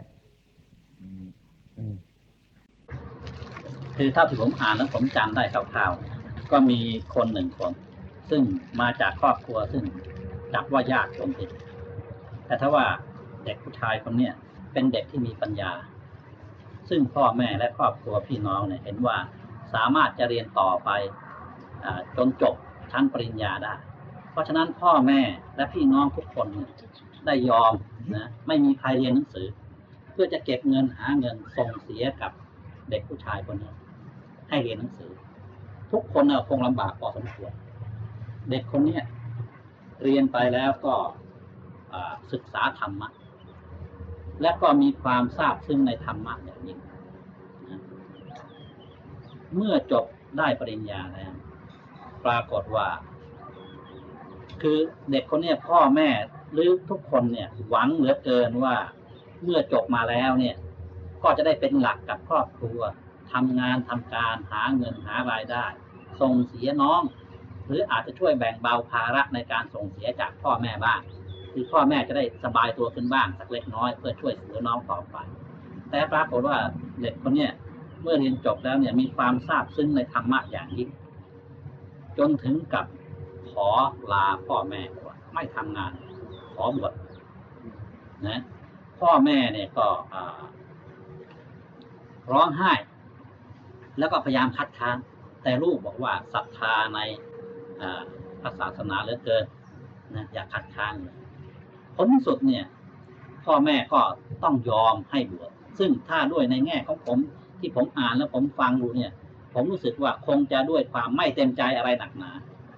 คือถ้าที่ผมอ่านแล้วผมจำได้คร่าวๆก็มีคนหนึ่งคนซึ่งมาจากครอบครัวซึ่งจับว่ายากจนติดแต่ถ้าว่าเด็กผู้ชายคนเนี้ยเป็นเด็กที่มีปัญญาซึ่งพ่อแม่และครอบครัวพี่น้องเนี่ยเห็นว่าสามารถจะเรียนต่อไปจนจบชั้นปริญญาได้เพราะฉะนั้นพ่อแม่และพี่น้องทุกคนได้ยอมนะไม่มีใครเรียนหนังสือเพื่อจะเก็บเงินหาเงินส่งเสียกับเด็กผู้ชายคนนี้ให้เรียนหนังสือทุกคนคงลำบากพอสมควรเด็กคนนี้เรียนไปแล้วก็ศึกษาธรรมะและก็มีความทราบซึ้งในธรรมะอย่างยิ่งเมื่อจบได้ปริญญาแล้วปรากฏว่าคือเด็กคนนี้พ่อแม่หรือทุกคนเนี่ยหวังเหลือเกินว่าเมื่อจบมาแล้วเนี่ยก็จะได้เป็นหลักกับครอบครัวทำงานทำการหาเงินหารายได้ส่งเสียน้องหรืออาจจะช่วยแบ่งเบาภาระในการส่งเสียจากพ่อแม่บ้างคือพ่อแม่จะได้สบายตัวขึ้นบ้างสักเล็กน้อยเพื่อช่วยเหลือน้องต่อไปแต่ปรากฏว่าเด็กคนนี้เมื่อเรียนจบแล้วเนี่ยมีความทราบซึ้งในธรรมะอย่างยิ่งจนถึงกับขอลาพ่อแม่ว่าไม่ทำงานขอบวชนะพ่อแม่เนี่ยก็ร้องไห้แล้วก็พยายามคัดค้านแต่ลูกบอกว่าศรัทธาในพระศาสนาเหลือเกินนะอย่าคัดค้านเลยผลที่สุดเนี่ยพ่อแม่ก็ต้องยอมให้บวชซึ่งถ้าด้วยในแง่ของผมที่ผมอ่านแล้วผมฟังดูเนี่ยผมรู้สึกว่าคงจะด้วยความไม่เต็มใจอะไรหนักหนา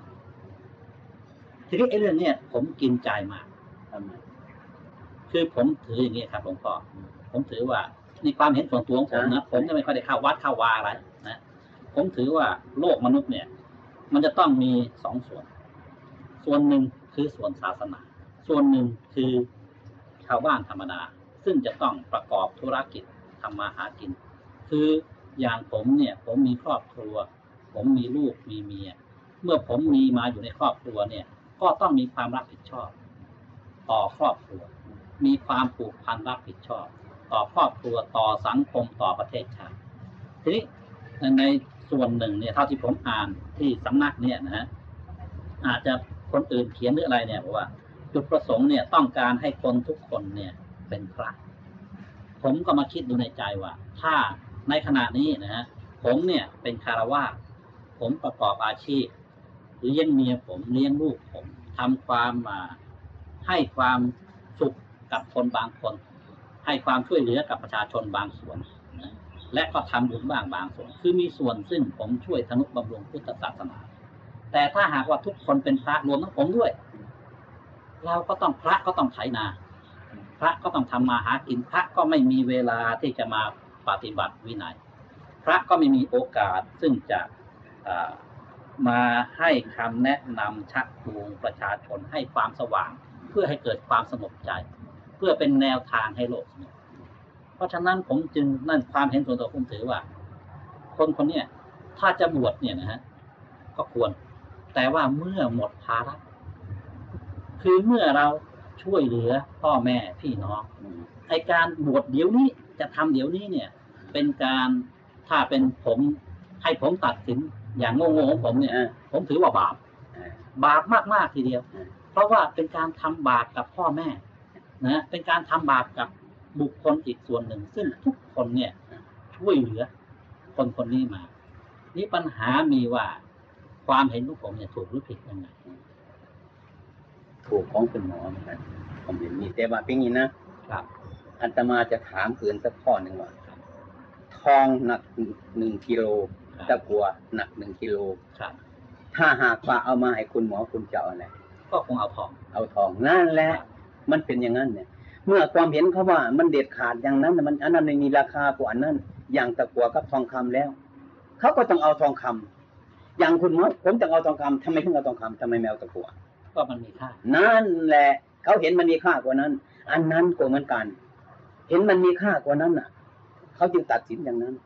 ทีนี้ไอ้เรื่องเนี้ยผมกินใจมากทำไมคือผมถืออย่างนี้ครับหลวงพ่อผมถือว่าในความเห็นส่วนตัวของผมนะผมจะไม่ค่อยได้เข้าวัดเข้าวาอะไรนะผมถือว่าโลกมนุษย์เนี่ยมันจะต้องมีสองส่วนหนึ่งคือส่วนศาสนาส่วนหนึ่งคือชาวบ้านธรรมดาซึ่งจะต้องประกอบธุรกิจทำมาหากินคืออย่างผมเนี่ยผมมีครอบครัวผมมีลูกมีเมียเมื่อผมมีมาอยู่ในครอบครัวเนี่ยก็ต้องมีความรับผิดชอบต่อครอบครัวมีความผูกพันรับผิดชอบต่อครอบครัวต่อสังคมต่อประเทศชาติทีนี้ในส่วนหนึ่งเนี่ยเท่าที่ผมอ่านที่สำนักเนี่ยนะฮะอาจจะคนอื่นเขียนหรืออะไรเนี่ยบอกว่าจุดประสงค์เนี่ยต้องการให้คนทุกคนเนี่ยเป็นพระผมก็มาคิดดูในใจว่าถ้าในขณะนี้นะฮะผมเนี่ยเป็นคฤหัสถ์ผมประกอบอาชีพเลี้ยงเมียผมเลี้ยงลูกผมทำความให้ความสุขกับคนบางคนให้ความช่วยเหลือกับประชาชนบางส่วนนะและก็ทำบุญบ้างบางส่วนคือมีส่วนซึ่งผมช่วยทนุบำรุงพุทธศาสนาแต่ถ้าหากว่าทุกคนเป็นพระรวมทั้งผมด้วยเราก็ต้องพระก็ต้องไถนาพระก็ต้องทำมาหากินพระก็ไม่มีเวลาที่จะมาปฏิบัติวินัยพระก็ไม่มีโอกาสซึ่งจะมาให้คำแนะนำชักจูงประชาชนให้ความสว่างเพื่อให้เกิดความสงบใจเพื่อเป็นแนวทางให้โลกสงบเพราะฉะนั้นผมจึงนั่นความเห็นส่วนตัวผมถือว่าคนเนี้ยถ้าจะบวชเนี่ยนะฮะก็ควรแต่ว่าเมื่อหมดภาระคือเมื่อเราช่วยเหลือพ่อแม่พี่น้องไอ้การบวชเดี๋ยวนี้จะทำเดี๋ยวนี้เนี่ยเป็นการถ้าเป็นผมให้ผมตัดสินอย่างโง่ๆของผมเนี่ยผมถือว่าบาปมากๆทีเดียวเพราะว่าเป็นการทำบาปกับพ่อแม่นะเป็นการทำบาปกับบุคคลอีกส่วนหนึ่งซึ่งทุกคนเนี่ยช่วยเหลือคนนี้มานี่ปัญหามีว่าความเห็นของผมเนี่ยถูกหรือผิดยังไงถูกของคุณหมอเหมือนกันผมเห็นมีแต่ว่าเป็นอย่างนี้นะครับอาตมาจะถามเกินสักข้อหนึ่งว่าทองหนัก1 กิโลตะกั่วหนัก1 กิโลถ้าหากว่าเอามาให้คุณหมอคุณจะเอาอะไรก็คงเอาทองนั่นแหละมันเป็นอย่างนั้นเนี่ยเมื่อความเห็นเขาว่ามันเด็ดขาดอย่างนั้นมันอันนั้นไม่มีราคากว่านั้นอย่างตะกั่วกับทองคำแล้วเขาก็ต้องเอาทองคำอย่างคุณหมอผมจะเอาทองคำทำไมถึงเอาทองคำทำไมไม่เอาตะกั่วก็มันมีค่านั่นแหละเขาเห็นมันมีค่ากว่านั้นอันนั้นก็เหมือนกันเห็นมันมีค่ากว่านั้นน่ะเขาจึงตัดสินอย่างนั้น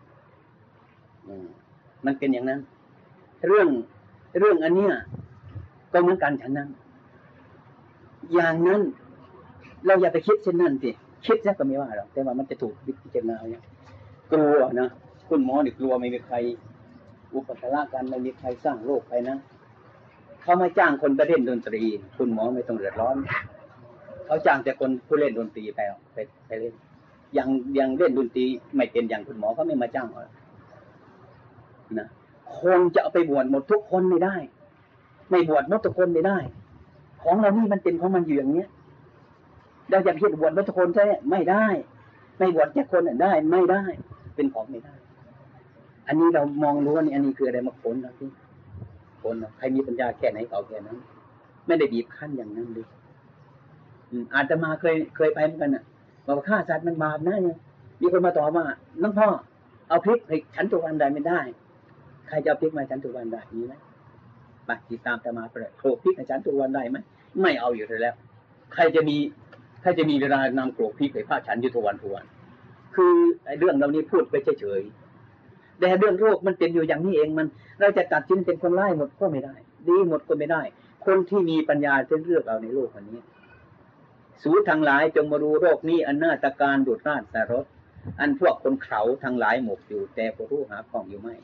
มันเป็นอย่างนั้นเรื่องอันเนี้ยก็เหมือนกันฉะนั้นอย่างนั้นเราอย่าไปคิดเช่นนั้นสิคิดซะก็ไม่ว่าหรอกแต่ว่ามันจะถูกพิจารณาเนี่ยกลัวนะคุณหมอนี่กลัวไม่มีใครอุปการะกันไม่มีใครสร้างโรคไปนะเขาไม่จ้างคนไปเล่นดนตรีคุณหมอไม่ต้องเดือดร้อนเขเขาจ้างแต่คนผู้เล่นดนตรีไปเล่นยังเล่นดนตรีไม่เป็นอย่างคุณหมอเขาไม่มาจ้างหรอกนะคนจะเอาไปบวชหมดทุกคนไม่ได้ไม่บวชหมดทุกคนไม่ได้ของเรานี่มันเป็นของมันอยู่อย่างเนี้ยเราจะพิจารณาบวชหมดทุกคนใช่ไม่ได้ไม่บวชแค่คนได้ไม่ได้เป็นของไม่ได้อันนี้เรามองรู้ว่านี่อันนี้คืออะไรมาผลนะที่ผลใครมีปัญญาแค่ไหนเอาแค่นั้นไม่ได้บีบคั้นอย่างนั้นเลยอาตมาเคยไปเหมือนกันน่ะบอกว่าฆ่าสัตว์มันบาปนะเนี่ยมีคนมาตอบว่าน้องพ่อเอาพริกให้ฉันทุกวันได้ไม่ได้ใครจะเอาพริกมาฉันทุกวันได้มีไหมไปติดตามอาตมาไปเลยโขลกพริกให้ฉันทุกวันได้ไหมไม่เอาอยู่แล้วใครจะมีเวลานำโขลกพริกให้พระฉันอยู่ทุกวันคือเรื่องเรานี้พูดไปเฉยๆแต่เรื่องโรคมันเป็นอยู่อย่างนี้เองมันเราจะตัดสินเป็นคนร้ายหมดก็ไม่ได้ดีหมดก็ไม่ได้คนที่มีปัญญาจะเลือกเอาในโลกอันนี้สูทั้งหลายจงมาดูโรคนี้อันน่าตะการดุจราชสารสอันพวกคนเขาทั้งหลายหมกอยู่แต่ผู้รู้หาของอยู่ไม่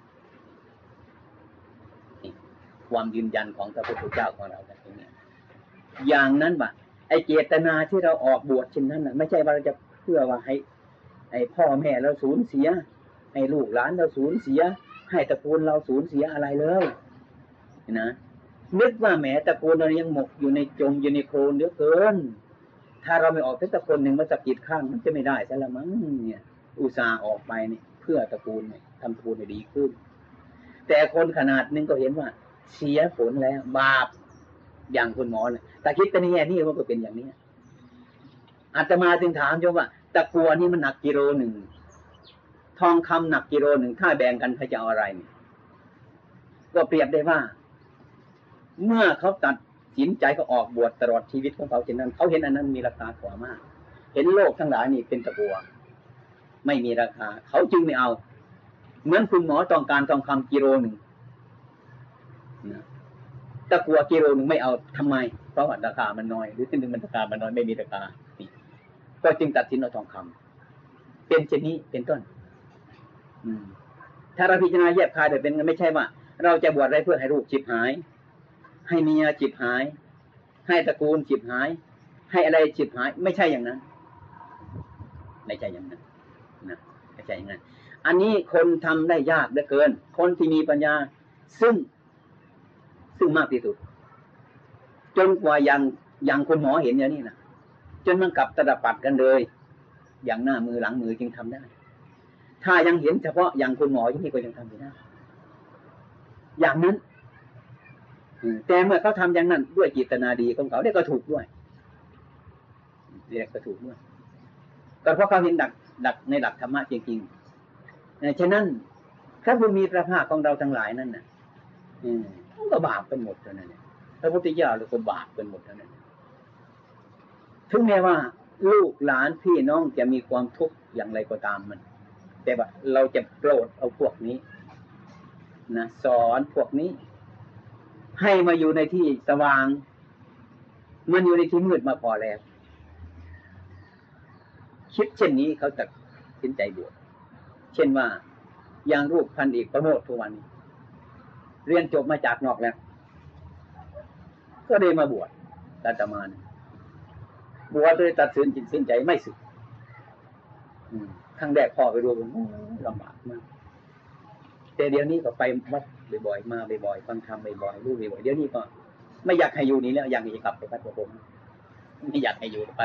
ความยืนยันของพระพุทธเจ้าของเราตรงนี้อย่างนั้นว่าไอเจตนาที่เราออกบวชเช่นนั้นน่ะไม่ใช่ว่าเราจะเพื่อว่าให้พ่อแม่เราสูญเสียให้ลูกหลานเราสูญเสียให้ตระกูลเราสูญเสียอะไรเลยนะนึกว่าแหมตระกูลเรายังหมกอยู่ในจมอยู่ในโคลนเยอะเกินถ้าเราไม่ออกสักตระกูลหนึ่งมาสักกิดข้างมันจะไม่ได้ซะละมั้งเนี่ยอุตส่าห์ออกไปเนี่ยเพื่อตระกูลเนี่ยทำตระกูลให้ดีขึ้นแต่คนขนาดนึงก็เห็นว่าเสียผลแล้วบาปอย่างคุณหมอเนี่ยแต่คิดแต่ในแง่นี้มันก็เป็นอย่างนี้อาตมาจึงถามโยมว่าตะกัวนี่มันหนักกิโลหนึ่งทองคำหนักกิโลหนึ่งถ้าแบ่งกันใครจะเอาอะไรเนี่ยก็เปรียบได้ว่าเมื่อเขาตัดสินใจเขาออกบวชตลอดชีวิตของเขาเช่นนั้นเขาเห็นอันนั้นมีราคากว่ามากเห็นโลกทั้งหลายนี่เป็นตะกัวไม่มีราคาเขาจึงไม่เอาเหมือนคุณหมอต้องการทองคำกิโลหนึ่งตะกัวกิโลหนึ่งไม่เอาทำไมเพราะว่าราคามันน้อยหรือที่หนึ่งมันราคามันน้อยไม่มีราคาก็จึงตัดสินเอาทองคำเป็นเช่นนี้เป็นต้นถ้าเราพิจารณาแยบคายแต่เป็นไม่ใช่ว่าเราจะบวชอะไรเพื่อให้ลูกฉิบหายให้เมียฉิบหายให้ตระกูลฉิบหายให้อะไรฉิบหายไม่ใช่อย่างนั้นไม่ใช่อย่างนั้นนะไม่ใช่อย่างนั้นอันนี้คนทำได้ยากเหลือเกินคนที่มีปัญญาซึ่งมากที่สุดจนกว่าอย่างคุณหมอเห็นอย่างนี้นะจนมันกลับตะปัดกันเลยอย่างหน้ามือหลังมือจึงทำได้ถ้ายังเห็นเฉพาะอย่างคุณหมอที่นี่ก็ยังทำไม่ได้อย่างนั้นแต่เมื่อเขาทำอย่างนั้นด้วยจิตนาดีของเขาได้ก็ถูกด้วยเรียกก็ถูกด้วยก็เพราะเขาเห็นดักในหลักธรรมะจริงๆฉะนั้นพระผู้มีพระภาคของเราทั้งหลายนั่นน่ะก็บาปเป็นหมดเท่านั้นพระพุทธเจ้าเราก็บาปเป็นหมดเท่านั้นถึงแม้ว่าลูกหลานพี่น้องจะมีความทุกข์อย่างไรก็ตามมันแต่ว่าเราจะโปรดเอาพวกนี้นะสอนพวกนี้ให้มาอยู่ในที่สว่างมันอยู่ในที่มืดมาพอแล้วคิดเช่นนี้เขาจะสินใจบวชเช่นว่าอย่างรูปพันเอกประโมททุกวันเรียนจบมาจากนอกแล้วก็ได้มาบวชอาตมาบวชโดยตัดสินใจไม่สึกครั้งแรกพ่อไปดูผมลำบากมากแต่เดี๋ยวนี้ก็ไปวัดบ่อยๆมาบ่อยๆฟังธรรมบ่อยๆรู้บ่อยๆเดี๋ยวนี้ก็ไม่อยากให้อยู่นี่แล้วอยากจะกลับไปวัดผมไม่อยากให้อยู่ไป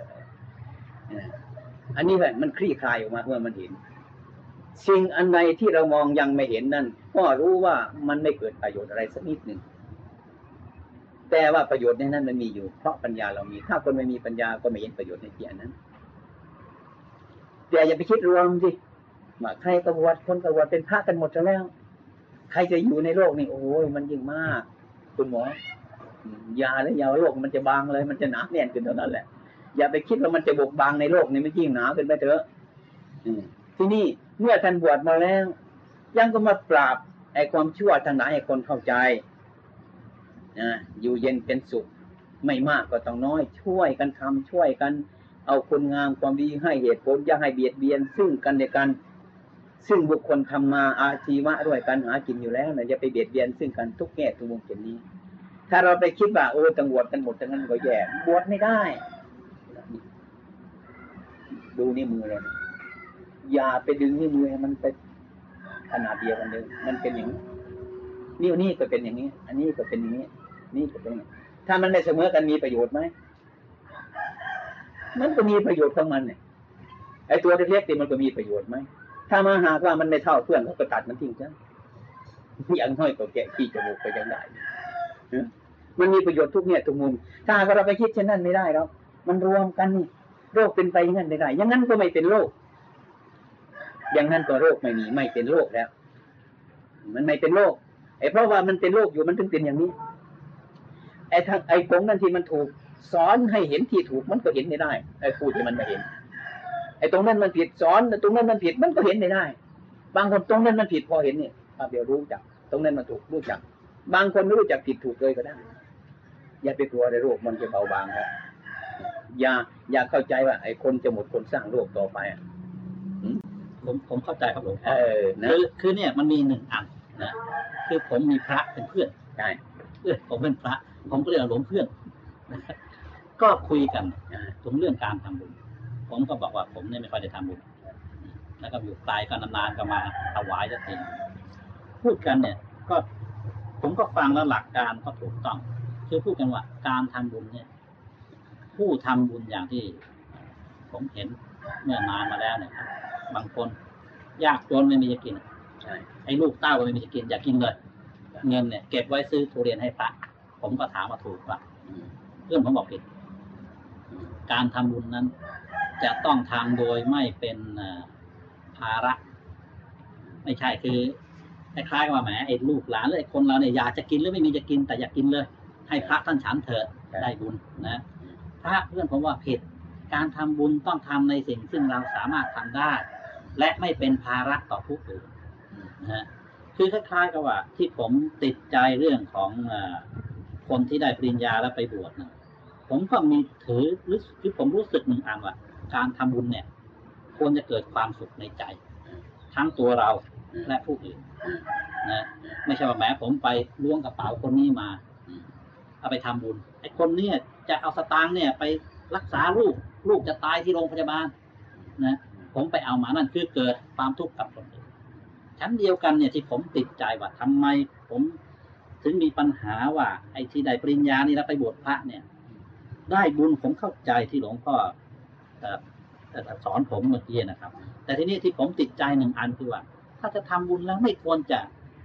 อันนี้แหละมันคลี่คลายออกมาเมื่อมันเห็นสิ่งอันใดที่เรามองยังไม่เห็นนั่นก็รู้ว่ามันไม่เกิดประโยชน์อะไรสักนิดหนึ่งแต่ว่าประโยชน์ในนั้นมันมีอยู่เพราะปัญญาเรามีถ้าคนไม่มีปัญญาก็ไม่เห็นประโยชน์ในที่นั้นแต่อย่าไปคิดรวมสิว่าใครกบฏคนกบฏเป็นพระกันหมดแล้วใครจะอยู่ในโลกนี่โอ้ยมันยิ่งมากคุณหมอยาแล้วยาโลกมันจะบางเลยมันจะหนาแน่นขึ้นเท่านั้นแหละอย่าไปคิดว่ามันจะบกบางในโลกนี่มันยิ่งหนาขึ้นไปเถอะที่นี่เมื่อท่านบวชมาแล้วยังก็มาปราบไอ้ความชั่วทั้งหลายให้คนเข้าใจอยู่เย็นเป็นสุขไม่มากก็ต้องน้อยช่วยกันทำช่วยกันเอาคุณงามความดีให้เหตุผลอย่าให้เบียดเบียนซึ่งกันและกันซึ่งบุคคลทำมาอาชีวะด้วยกันหากินอยู่แล้วนะอย่าไปเบียดเบียนซึ่งกันทุกแง่ทุกมุมเช่นนี้ถ้าเราไปคิดว่าโอ้ต้องบวชกันหมดทั้งนั้นก็แย่บวชไม่ได้ดูนิ้วมือเราอย่าไปดึงนิ้วมือให้มันไปขนาดเดียวกันเลยมันเป็นอย่างนี้นิ้วนี่ก็เป็นอย่างนี้อันนี้ก็เป็นอย่างนี้นี่ก็เป็นอย่างนี้ถ้ามันไม่เสมอกันมีประโยชน์ไหมมันก็มีประโยชน์ของมันเนี่ยไอ้ตัวเล็กๆนี่มันก็มีประโยชน์ไหมถ้ามาหากว่ามันไม่เท่าเพื่อนเขาก็ตัดมันทิ้งซะอย่างน้อยก็แกะขี้จมูกไปยังได้มันมีประโยชน์ทุกเนี่ยทุกมุมถ้าเราไปคิดเช่นนั้นไม่ได้หรอกมันรวมกันนี่โรคเป็นไปอย่างนั้นไม่ได้อย่างนั้นก็ไม่เป็นโรคอย่างนั้นก็โรคไม่มีไม่เป็นโรคแล้วมันไม่เป็นโรคเพราะว่ามันเป็นโรคอยู่มันถึงเป็นอย่างนี้ไอ้กงนั่นที่มันถูกสอนให้เห็นที่ถูกมันก็เห็นไม่ได้ไอ้พูดที่มันไม่เห็นไอ้ตรงนั้นมันผิดสอนตรงนั้นมันผิดมันก็เห็นไม่ได้บางคนตรงนั้นมันผิดพอเห็นเนี่ยเดี๋ยวรู้จักตรงนั้นมันถูกรู้จักบางคนไม่รู้จักผิดถูกเลยก็ได้อย่าไปกลัวในโรคมันจะเบาบางครับอย่าเข้าใจว่าไอ้คนจะหมดคนสร้างโรคต่อไปผมเข้าใจครับหลวงพ่อคือเนี่ยมันมีหนึ่งอันนะคือผมมีพระเป็นเพื่อนใช่เพื่อนผมเป็นพระผมก็เรียกหลวงเพื่อนก็คุยกันถึงเรื่องการทำบุญผมก็บอกว่าผมเนี่ยไม่ค่อยได้ทำบุญแล้วก็อยู่ตายก็นานๆก็มาถวายสักทีพูดกันเนี่ยก็ผมก็ฟังแล้วหลักการก็ถูกต้องคือพูดกันว่าการทำบุญเนี่ยผู้ทำบุญอย่างที่ผมเห็นเมื่อนานมาแล้วเนี่ยครับบางคนยากจนไม่มีจะกินไอ้ลูกเต้าก็ไม่มีจะกินอยากกินเลยเงินเนี่ยเก็บไว้ซื้อทุเรียนให้พระผมก็ถามว่าถูกป่ะเพื่อนผมบอกผิดการทำบุญนั้นจะต้องทำโดยไม่เป็นภาระไม่ใช่คือคล้ายๆว่าแหมไอ้ลูกหลานหรือไอ้คนเราเนี่ยอยากจะกินหรือไม่มีจะกินแต่อยากกินเลยให้พระท่านฉันเถอะได้บุญนะพระเพื่อนผมว่าผิดการทำบุญต้องทำในสิ่งซึ่งเราสามารถทำได้และไม่เป็นภาระต่อผู้อื่นนะคือคล้ายๆกับว่าที่ผมติดใจเรื่องของคนที่ได้ปริญญาแล้วไปบวชนะผมก็มีถือหรือผมรู้สึกหนึ่งอันว่าการทำบุญเนี่ยควรจะเกิดความสุขในใจทั้งตัวเราและผู้อื่นนะไม่ใช่ว่าแหมผมไปล้วงกระเป๋าคนนี้มาเอาไปทำบุญไอ้คนเนี้ยจะเอาสตางค์เนี่ยไปรักษาลูกจะตายที่โรงพยาบาลนะผมไปเอามานั่นคือเกิดความทุกข์กับคนอื่นชั้นเดียวกันเนี่ยที่ผมติดใจว่าทำไมผมถึงมีปัญหาว่าไอ้ที่ได้ปริญญานี่แล้วไปบวชพระเนี่ยได้บุญผมเข้าใจที่หลวงพ่อสอนผมเมื่อกี้นะครับแต่ทีนี้ที่ผมติดใจหนึ่งอันคือว่าถ้าจะทำบุญแล้วไม่ควรจะ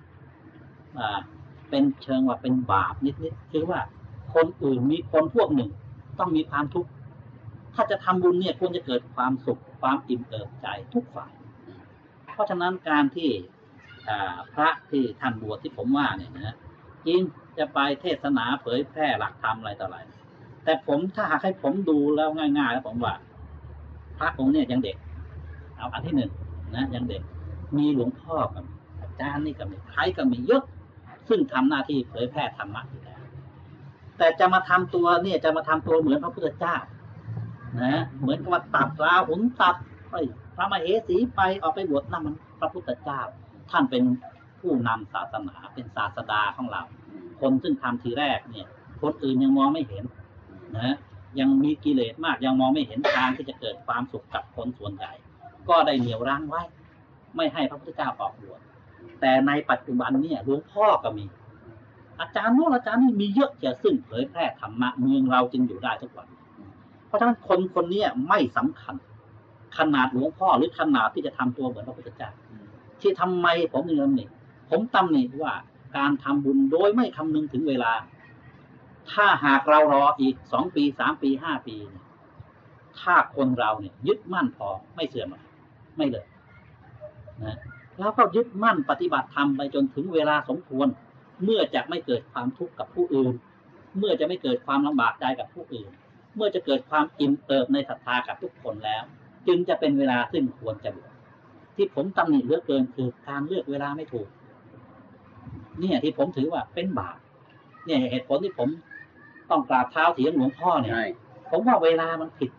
เป็นเชิงว่าเป็นบาปนิดๆคือว่าคนอื่นมีคนพวกหนึ่งต้องมีความทุกข์ถ้าจะทำบุญเนี่ยควรจะเกิดความสุขความอิ่มเอิบใจทุกฝ่ายเพราะฉะนั้นการที่พระที่ท่านบวชที่ผมว่าเนี่ยนะจริงจะไปเทศนาเผยแพร่หลักธรรมอะไรต่ออะไรแต่ผมถ้าหากให้ผมดูแล้วง่ายๆแล้วผมว่าพระองค์เนี่ยยังเด็กเอาอันที่หนึ่งนะยังเด็กมีหลวงพ่อกับอาจารย์นี่กับใครก็มีเยอะซึ่งทำหน้าที่เผยแพร่ธรรมะอยู่แล้วแต่จะมาทำตัวเนี่ยจะมาทำตัวเหมือนพระพุทธเจ้านะเหมือนกับว่าตัดราหุลตัดพระมเหสีไปออกไปบวชนั่นมันพระพุทธเจ้าท่านเป็นผู้นำศาสนาเป็นศาสดาของเราคนซึ่งทำทีแรกเนี่ยคนอื่นยังมองไม่เห็นนะยังมีกิเลสมากยังมองไม่เห็นทางที่จะเกิดความสุขกับคนส่วนใหญ่ก็ได้เหนี่ยวรั้งไว้ไม่ให้พระพุทธเจ้าออกบวชแต่ในปัจจุบันเนี่ยหลวงพ่อก็มีอาจารย์โน้นอาจารย์นี่มีเยอะแยะซึ่งเผยแพร่ธรรมะเมืองเราจึงอยู่ได้ทุกวันเพราะฉะนั้นคนนี้ไม่สำคัญขนาดหลวงพ่อหรือขนาดที่จะทำตัวเหมือนพระพุทธเจ้าที่ทำไมผมถึงตำหนิผมตำหนิว่าการทำบุญโดยไม่คำนึงถึงเวลาถ้าหากเรารออีก2 ปี3 ปี5 ปีถ้าคนเราเนี่ยยึดมั่นพอไม่เสื่อมไม่เลยนะแล้วก็ยึดมั่นปฏิบัติธรรมไปจนถึงเวลาสมควรเมื่อจะไม่เกิดความทุกข์กับผู้อื่นเมื่อจะไม่เกิดความลำบากใจกับผู้อื่นเมื่อจะเกิดความอิ่มเอิบในศรัทธากับทุกคนแล้วจึงจะเป็นเวลาซึ่งควรจะบวชที่ผมตำหนิเหลือเกินคือการเลือกเวลาไม่ถูกเนี่ยที่ผมถือว่าเป็นบาปเนี่ยเหตุผลที่ผมต้องกราบเท้าเถียงหลวงพ่อเนี่ยผมว่าเวลามันผิด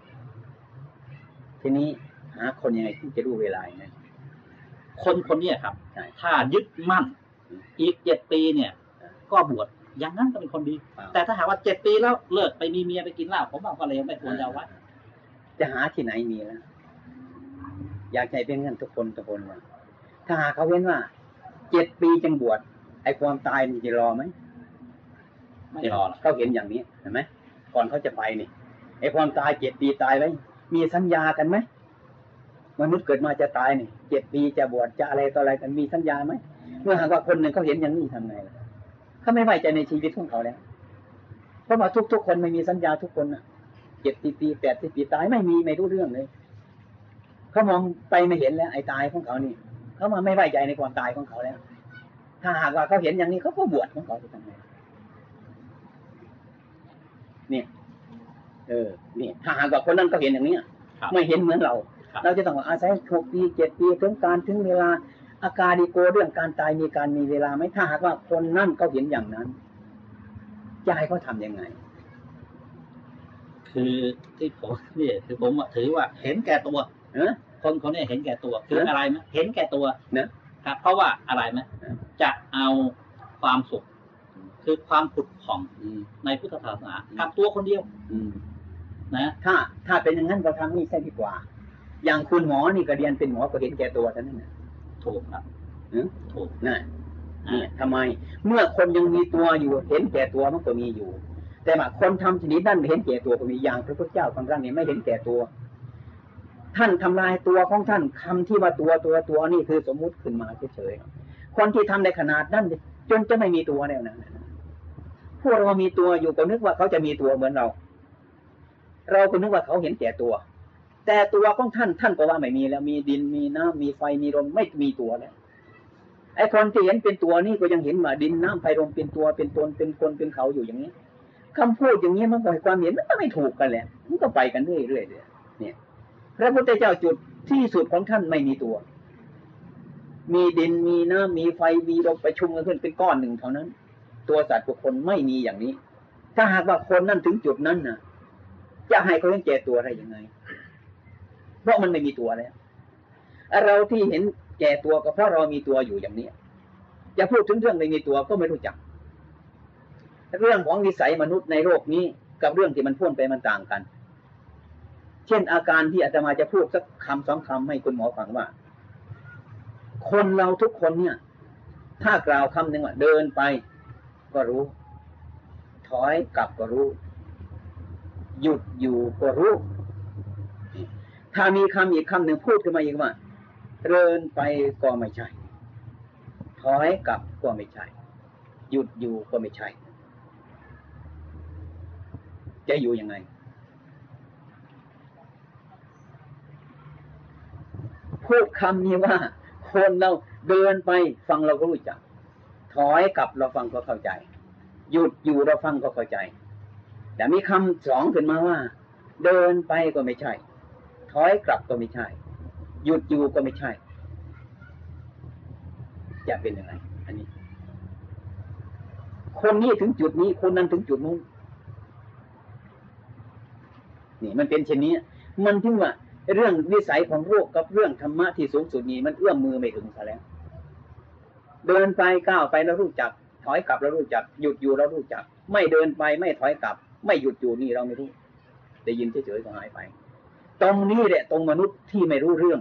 ทีนี้หาคนยังไงที่จะรู้เวลาไงคนนี้ครับถ้ายึดมั่นอีก7 ปีเนี่ยก็บวชอย่างนั้นก็เป็นคนดีครับแต่ถ้าหากว่า7 ปีแล้วเลิกไปมีเมียไปกินเหล้าผมว่าก็เลวไม่ควรจะเอาไว้จะหาที่ไหนมีแล้วอยากใจเป็นเงินทุกคนว่าถ้าหากเขาเว้นว่า7 ปีจึงบวชไอ้ความตายมันจะรอไหมไม่รอหรอกเขาเห็นอย่างนี้เห็นไหมก่อนเขาจะไปนี่ไอ้ความตาย7 ปีตายไว้มีสัญญากันไหมมนุษย์เกิดมาจะตายนี่7 ปีจะบวชจะอะไรต่ออะไรกันมีสัญญาไหมเมื่อหากว่าคนหนึ่งเขาเห็นอย่างนี้ทำไงล่ะเขาไม่ไว้ใจในชีวิตของเขาแล้วเพราะว่าทุกคนไม่มีสัญญาทุกคนน่ะ70 ปี80 ปีตายไม่รู้เรื่องเลยเขามองไปไม่เห็นแล้วไอ้ตายของเขานี่เขามาไม่ไว้ใจในความตายของเขาแล้ว ถ้าหากว่าเขาเห็นอย่างนี้เขาก็บวชของเขาจะทำไงเนี่ยนี่ถ้าหากว่าคนนั้นก็เห็นอย่างนี้ครับไม่เห็นเหมือนเราครับเราจะต้องอาศัย6 ปี7 ปีถึงเวลาอาการดีโกเรื่องการตายมีเวลาไหมถ้าหากว่าคนนั่นเขาเห็นอย่างนั้นจะให้เขาทำยังไงคือที่ผมเนี่ยคือผมถือว่าเห็นแก่ตัว คนนี้เห็นแก่ตัวคืออะไรไหมเห็นแก่ตัวนะครับเพราะว่าอะไรไหมเออจะเอาความสุข คือความผุดผ่องอืมในพุทธศาสนากับตัวคนเดียวอืมนะถ้าเป็นอย่างนั้นเราทำนี่ใช่ดีกว่า อย่างคุณหมอนี่ก็เรียนเป็นหมอก็เห็นแก่ตัวเท่านั้นนะถูกครับ ถูกนั่นเนี่ยทำไม เมื่อคนยังมีตัวอยู่เห็นแก่ตัวมันก็มีอยู่ แต่ว่าคนทำชนิดนั้นไม่เห็นแก่ตัวก็มีอย่างพระพุทธเจ้าของท่านนี่ไม่เห็นแก่ตัว ท่านทำลายตัวของท่านคำที่ว่าตัวนี่คือสมมุติขึ้นมาเฉยๆคนที่ทำในขนาดนั้นจนจะไม่มีตัวแล้วนะพวกเรามีตัวอยู่ก็นึกว่าเขาจะมีตัวเหมือนเราก็นึกว่าเขาเห็นแก่ตัว แต่ตัวของท่านก็ว่าไม่มีแล้วมีดินมีน้ำมีไฟมีลมไม่มีตัวแล้วไอ้คนที่เห็นเป็นตัวนี่ก็ยังเห็นว่าดินน้ำไฟลมเป็นตัวเป็นตนเป็นคนเป็นเขาอยู่อย่างนี้คำพูดอย่างนี้มันก็ให้ความเห็นมันก็ไม่ถูกกันแหละมันก็ไปกันเรื่อยๆเนี่ยพระพุทธเจ้าจุดที่สุดของท่านไม่มีตัว มีดินมีน้ำมีไฟมีลมประชุมกันขึ้นเป็นก้อนหนึ่งเท่านั้น ตัวสัตว์บุคคลไม่มีอย่างนี้ ถ้าหากว่าคนนั้นถึงจุดนั้นน่ะ จะให้เขาเห็นแก่ตัวได้ยังไงเพราะมันไม่มีตัวแล้วเราที่เห็นแก่ตัวก็เพราะเรามีตัวอยู่อย่างนี้จะพูดถึงเรื่องไม่มีตัวก็ไม่รู้จักเรื่องของวิสัยมนุษย์ในโลกนี้กับเรื่องที่มันพ่นไปมันต่างกัน เช่นอาการที่อาตมาจะพูดสักคำ2 คำให้คุณหมอฟังว่า คนเราทุกคนเนี่ย ถ้ากล่าวคำหนึ่งว่าเดินไปก็รู้ ถอยกลับก็รู้ หยุดอยู่ก็รู้ ถ้ามีคำอีกคำหนึ่งพูดขึ้นมาอีกว่าเดินไปก็ไม่ใช่ถอยกลับก็ไม่ใช่หยุดอยู่ก็ไม่ใช่จะอยู่ยังไงพูดคำนี้ว่าคนเราเดินไปฟังเราก็รู้จักถอยกลับเราฟังก็เข้าใจหยุดอยู่เราฟังก็เข้าใจแต่มีคำ2ขึ้นมาว่าเดินไปก็ไม่ใช่ถอยกลับก็ไม่ใช่หยุดอยู่ก็ไม่ใช่จะเป็นยังไงอันนี้คนนี้ถึงจุดนี้คนนั้นถึงจุดนู้นนี่มันเป็นเช่นนี้มันถึงว่าเรื่องวิสัยของโลกกับเรื่องธรรมะที่สูงสุดนี้มันเอื้อมมือไม่ถึงซะแล้วเดินไปก้าวไปแล้วรู้จักถอยกลับแล้วรู้จักหยุดอยู่แล้วรู้จักไม่เดินไปไม่ถอยกลับไม่หยุดอยู่นี่เราไม่รู้ได้ยินเฉยๆก็หายไปตรงนี้แหละตรงมนุษย์ที่ไม่รู้เรื่อง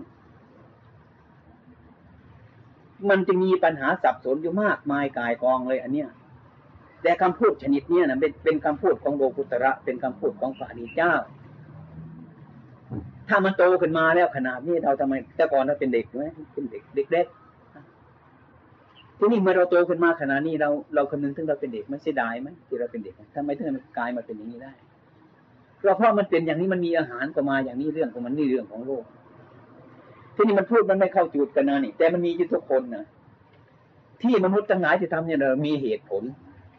มันจะมีปัญหาสับสนอยู่มากมายกายกองเลยอันเนี้ยแต่คำพูดชนิดเนี้ยนะเป็นคำพูดของโลกุตระเป็นคำพูดของพระอริยเจ้าถ้ามันโตขึ้นมาแล้วขนาดนี้เราทำไมแต่ก่อนเราเป็นเด็กไหมเป็นเด็กเล็กทีนี้เมื่อเราโตขึ้นมาขนาดนี้เราคำนึงถึงเราเป็นเด็กไม่เสียดายไหมที่เราเป็นเด็กทำไมถึงมันกลายมาเป็นอย่างนี้ได้เพราะมันเป็นอย่างนี้มันมีอาหารก็มาอย่างนี้เรื่องของมันนี่เรื่องของโลกที่นี่มันพูดมันไม่เข้าจุดกันนะนี่แต่มันมีอยู่ทุกคนนะที่มนุษย์ทั้งหลายที่ทำเนี่ยมีเหตุผล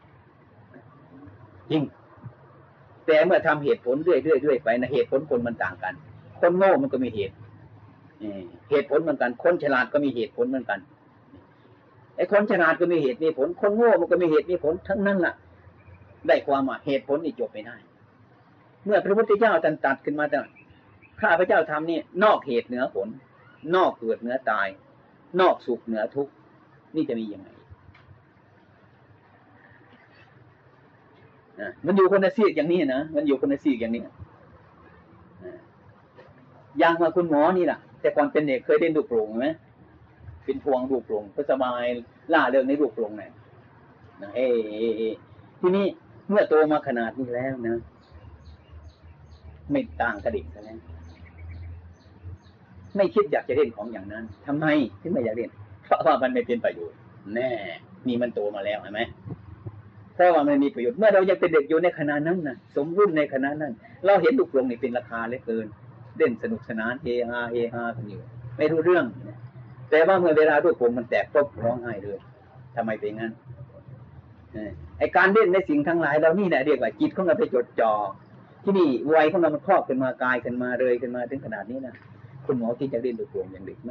จริงแต่เมื่อทำเหตุผลเรื่อยไปนะเหตุผลคนมันต่างกันคนโง่มันก็มีเหตุผลเหมือนกันคนฉลาดก็มีเหตุผลเหมือนกันไอ้คนฉลาดก็มีเหตุมีผลคนโง่มันก็มีเหตุมีผลทั้งนั้นล่ะได้ความว่าเหตุผลนี่จบไม่ได้เมื่อพระพุทธเจ้าตัดขึ้นมาแต่ข้าพระเจ้าทำนี่นอกเหตุเหนือผลนอกเกิดเหนือตายนอกสุขเหนือทุกข์นี่จะมียังไงมันอยู่คนละซีกอย่างนี้นะมันอยู่คนละซีกอย่างนี้อย่างว่าคุณหมอนี่แหละแต่ก่อนเป็นเด็กเคยเล่นลูกโป่งไหมเป็นพวงลูกโป่งก็สบายล่าเริงในลูกโป่งเนี่ยนะทีนี้เมื่อโตมาขนาดนี้แล้วนะไม่ต่างกระดิ่งกันแล้วไม่คิดอยากจะเล่นของอย่างนั้นทำไมถึงไม่อยากเล่นเพราะว่ามันไม่เป็นประโยชน์แน่นี่มันโตมาแล้วเห็นไหมเพราะว่ามันมีประโยชน์เมื่อเรายังเป็นเด็กอยู่ในขณะนั้นนะสมรุ่นในขณะนั้นเราเห็นลูกโป่งนี่เป็นราคาเหลือเกินเล่นสนุกสนานเฮฮากันอยู่ไม่รู้เรื่องแต่ว่าเมื่อเวลาลูกโป่งมันแตกปุ๊บร้องไห้เลยทำไมเป็นงั้นไอการเล่นในสิ่งทั้งหลายเรานี่แหละเรียกว่าจิตของเราไปจดจ่อที่นี่วัยของเรามันครอบขึ้นมากายขึ้นมาเลยขึ้นมาถึงขนาดนี้นะคุณหมอที่จะเล่นลูกโป่งอย่างเด็กไหม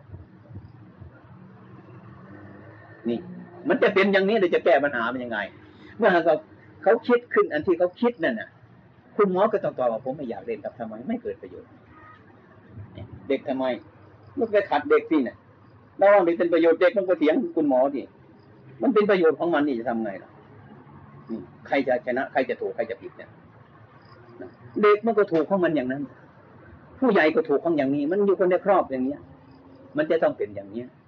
นี่มันจะเป็นอย่างนี้เราจะแก้ปัญหามันยังไงเมื่อเขาคิดขึ้นอันที่เขาคิดนั่นน่ะคุณหมอก็ต้องตอบว่าผมไม่อยากเล่นกับทำไมไม่เกิดประโยชน์เด็กทำไมมันไปขัดเด็กสิเนี่ยแล้วว่ามันเป็นประโยชน์เด็กมันก็เถียงคุณหมอดิมันเป็นประโยชน์ของมันนี่จะทำไงล่ะใครจะชนะใครจะถูกใครจะผิดเนี่ยเด็กมันก็ถูกของมันอย่างนั้นผู้ใหญ่ก็ถูกของอย่างนี้มันอยู่คนในครอบอย่างเนี้ยมันจะต้องเป็นอย่างเนี้ย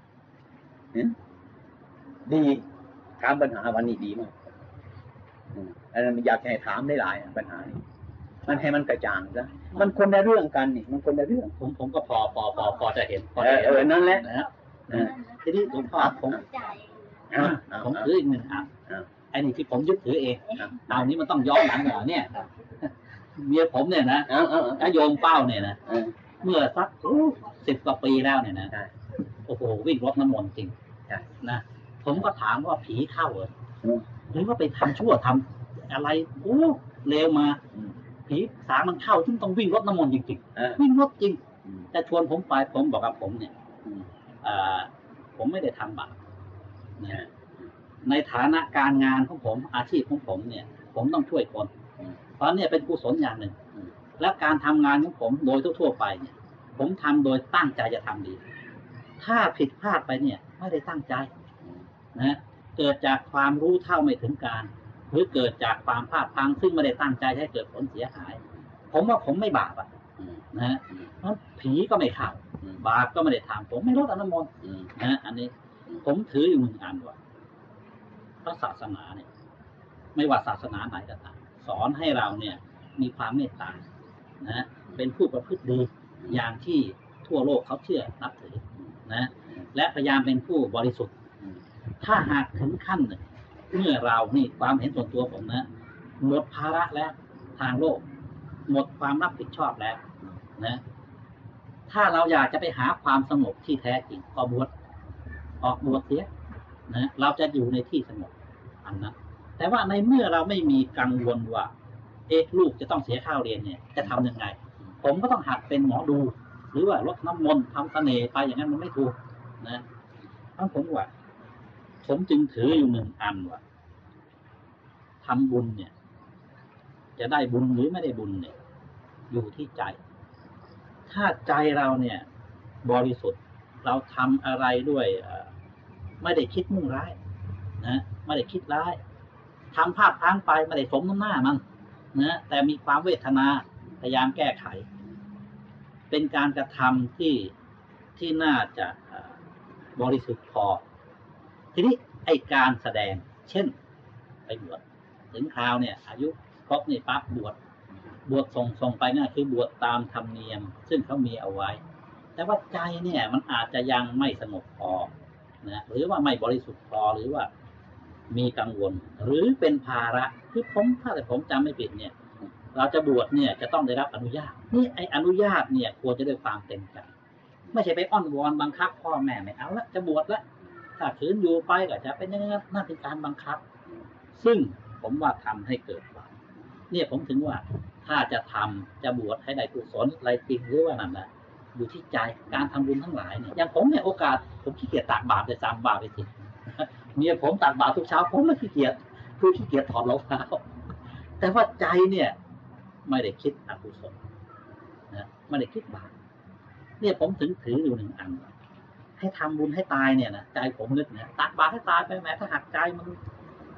ดีถามปัญหาวันนี้ดีมากอันนั้นอยากให้ถามได้หลายปัญหานี้มันให้มันกระจ่างซะมันคนละเรื่องกันนี่มันคนละเรื่องผมก็พอจะเห็นนั่นแหละนะทีนี้หลวงพ่อผมถืออีกหนึ่งไอ้นี่ที่ผมยึดถือเองเอานี้มันต้องย้อนหลังเหรอเนี่ยเมียผมเนี่ยนะโยมเป้าเนี่ยนะเมื่อสัก10 กว่าปีแล้วเนี่ยนะโอ้โหวิ่งรถน้ำมนต์จริงนะผมก็ถามว่าผีเข้าหรือว่าไปทำชั่วทำอะไรโอ้เลวมาผีสางมันเข้าซึ่งต้องวิ่งรถน้ำมนต์จริงๆวิ่งรถจริงแต่ชวนผมไปผมบอกกับผมเนี่ยผมไม่ได้ทำบาปในฐานะการงานของผมอาชีพของผมเนี่ยผมต้องช่วยคนเพราะเนี่ยเป็นกุศลอย่างหนึ่งและการทำงานของผมโดยทั่วไปเนี่ยผมทำโดยตั้งใจจะทำดีถ้าผิดพลาดไปเนี่ยไม่ได้ตั้งใจนะเกิดจากความรู้เท่าไม่ถึงการหรือเกิดจากความพลาดพลั้งซึ่งไม่ได้ตั้งใจให้เกิดผลเสียหายผมว่าผมไม่บาปนะเพราะผีก็ไม่เข้าบาปก็ไม่ได้ทำผมไม่ลดอนุโมทนะอันนี้ผมถืออยู่1 อันว่าพระศาสนาเนี่ยไม่ว่าศาสนาไหนก็ตามสอนให้เราเนี่ยมีความเมตตานะเป็นผู้ประพฤติดีอย่างที่ทั่วโลกเขาเชื่อนับถือนะและพยายามเป็นผู้บริสุทธิ์ถ้าหากถึงขั้นหนึ่งเมื่อเรานี่ความเห็นส่วนตัวผมนะหมดภาระแล้วทางโลกหมดความรับผิดชอบแล้วนะถ้าเราอยากจะไปหาความสงบที่แท้จริงก็ออกบวชเสียนะเราจะอยู่ในที่สงบอันนั้นแต่ว่าในเมื่อเราไม่มีกังวลว่าลูกจะต้องเสียค่าเรียนเนี่ยจะทำยังไงผมก็ต้องหัดเป็นหมอดูหรือว่าลดน้ำมนต์ทำเสน่ห์ไปอย่างนั้นมันไม่ถูกนะทั้งผมว่าผมจึงถืออยู่1 อันว่าทำบุญเนี่ยจะได้บุญหรือไม่ได้บุญเนี่ยอยู่ที่ใจถ้าใจเราเนี่ยบริสุทธิ์เราทำอะไรด้วยไม่ได้คิดมุ่งร้ายนะไม่ได้คิดร้ายทำพลาดพลั้งไปไม่ได้สมน้ำหน้ามันนะแต่มีความเวทนาพยายามแก้ไขเป็นการกระทำที่น่าจะบริสุทธิ์พอทีนี้ไอการแสดงเช่นไปบวชถึงคราวเนี่ยอายุครบนี่ปั๊บบวชส่งไปนั่นคือบวชตามธรรมเนียมซึ่งเขามีเอาไว้แต่ว่าใจเนี่ยมันอาจจะยังไม่สงบพอนะหรือว่าไม่บริสุทธิ์พอหรือว่ามีกังวลหรือเป็นภาระคือถ้าแต่ผมจำไม่ผิดเนี่ยเราจะบวชเนี่ยจะต้องได้รับอนุญาตนี่ไออนุญาตเนี่ยควรจะด้วยความเต็มใจไม่ใช่ไปอ้อนวอนบังคับพ่อแม่ไม่เอาละจะบวชละถ้าขืนอยู่ไปก็จะเป็นอย่างนั้นนั่นเป็นการบังคับซึ่งผมว่าทำให้เกิดบาปเนี่ยผมถึงว่าถ้าจะทำจะบวชให้ได้กุศลอะไรจริงหรือว่านั่นแหละอยู่ที่ใจการทำบุญทั้งหลายเนี่ยอย่างผมเนี่ยโอกาสผมขี้เกียจตักบาตรเลย3 บาตรไปสิเมียผมตักบาตรทุกเช้าผมไม่ขี้เกียจคือขี้เกียจถอดรองเท้าแต่ว่าใจเนี่ยไม่ได้คิดอกุศลนะไม่ได้คิดบาปเนี่ยผมถึงถืออยู่1 อันให้ทำบุญให้ตายเนี่ยนะใจผมนึกเนี่ยตักบาตรให้ตายไปแม้ถ้าหักใจ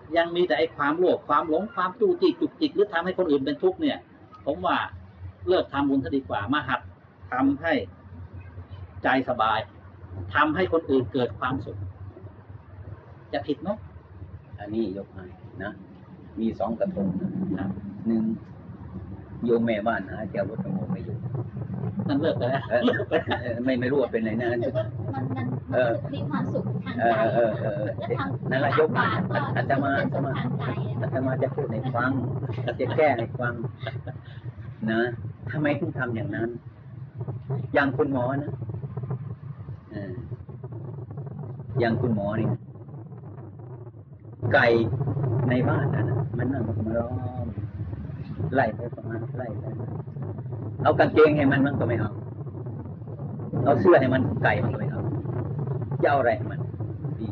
ยังมีแต่ไอ้ความโลภความหลงความจู้จี้จุกจิกหรือทำให้คนอื่นเป็นทุกข์เนี่ย ผมว่าเลิกทำบุญซะดีกว่ามาหัดทำให้ใจสบายทำให้คนอื่นเกิดความสุขจะผิดไหมอันนี้ยกให้นะมีสองกระทงนะหนึ่งโยมแม่บ้านหาแก้วรถกระโมงไม่อยู่นั่นเลิกไปแล้วไม่รู้ว่าเป็นไรนะรู้สึกว่ามันมีความสุขทางใจแล้วทำนั่นแหละยกมาอาตมาเป็นสุขทางใจอาตมาจะพูดให้ฟังจะแก้ให้ฟังนะทำไมถึงทำอย่างนั้น อย่างคุณหมอนะอย่างคุณหมอนี่ไก่ในบ้านนะมันนั่งมาล้อมไล่ไปประมาณไล่ไปเอากางเกงให้มันก็ไม่เอาเอาเสื้อให้มันไก่มันก็ไม่เอาจะเอาอะไรให้มันดี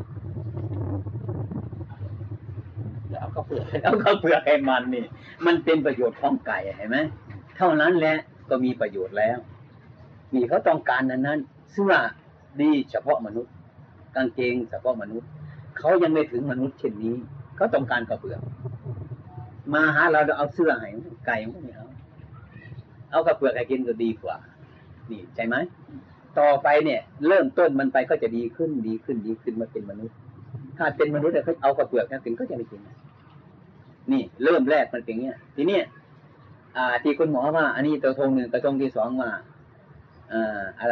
แล้วเอาข้าวเปลือกเอาข้าวเปลือกให้มันนี่มันเป็นประโยชน์ของไก่เห็นไหมเท่านั้นแหละก็มีประโยชน์แล้วนี่เขาต้องการนั้นเสื้อดีเฉพาะมนุษย์กางเกงเฉพาะมนุษย์เขายังไม่ถึงมนุษย์เช่นนี้เขาต้องการข้าวเปลือกมาหาเราเอาเสื้อให้ไก่มันก็ไม่เอาข้าวเปลือกให้กินก็ดีกว่านี่ใช่ไหมต่อไปเนี่ยเริ่มต้นมันไปก็จะดีขึ้นมาเป็นมนุษย์ถ้าเป็นมนุษย์เขาเอาข้าวเปลือกกินก็จะไม่กินนี่เริ่มแรกมันเป็นอย่างนี้ทีนี้ที่คุณหมอว่าอันนี้กระทงหนึ่งกระทงที่สองว่าอะไร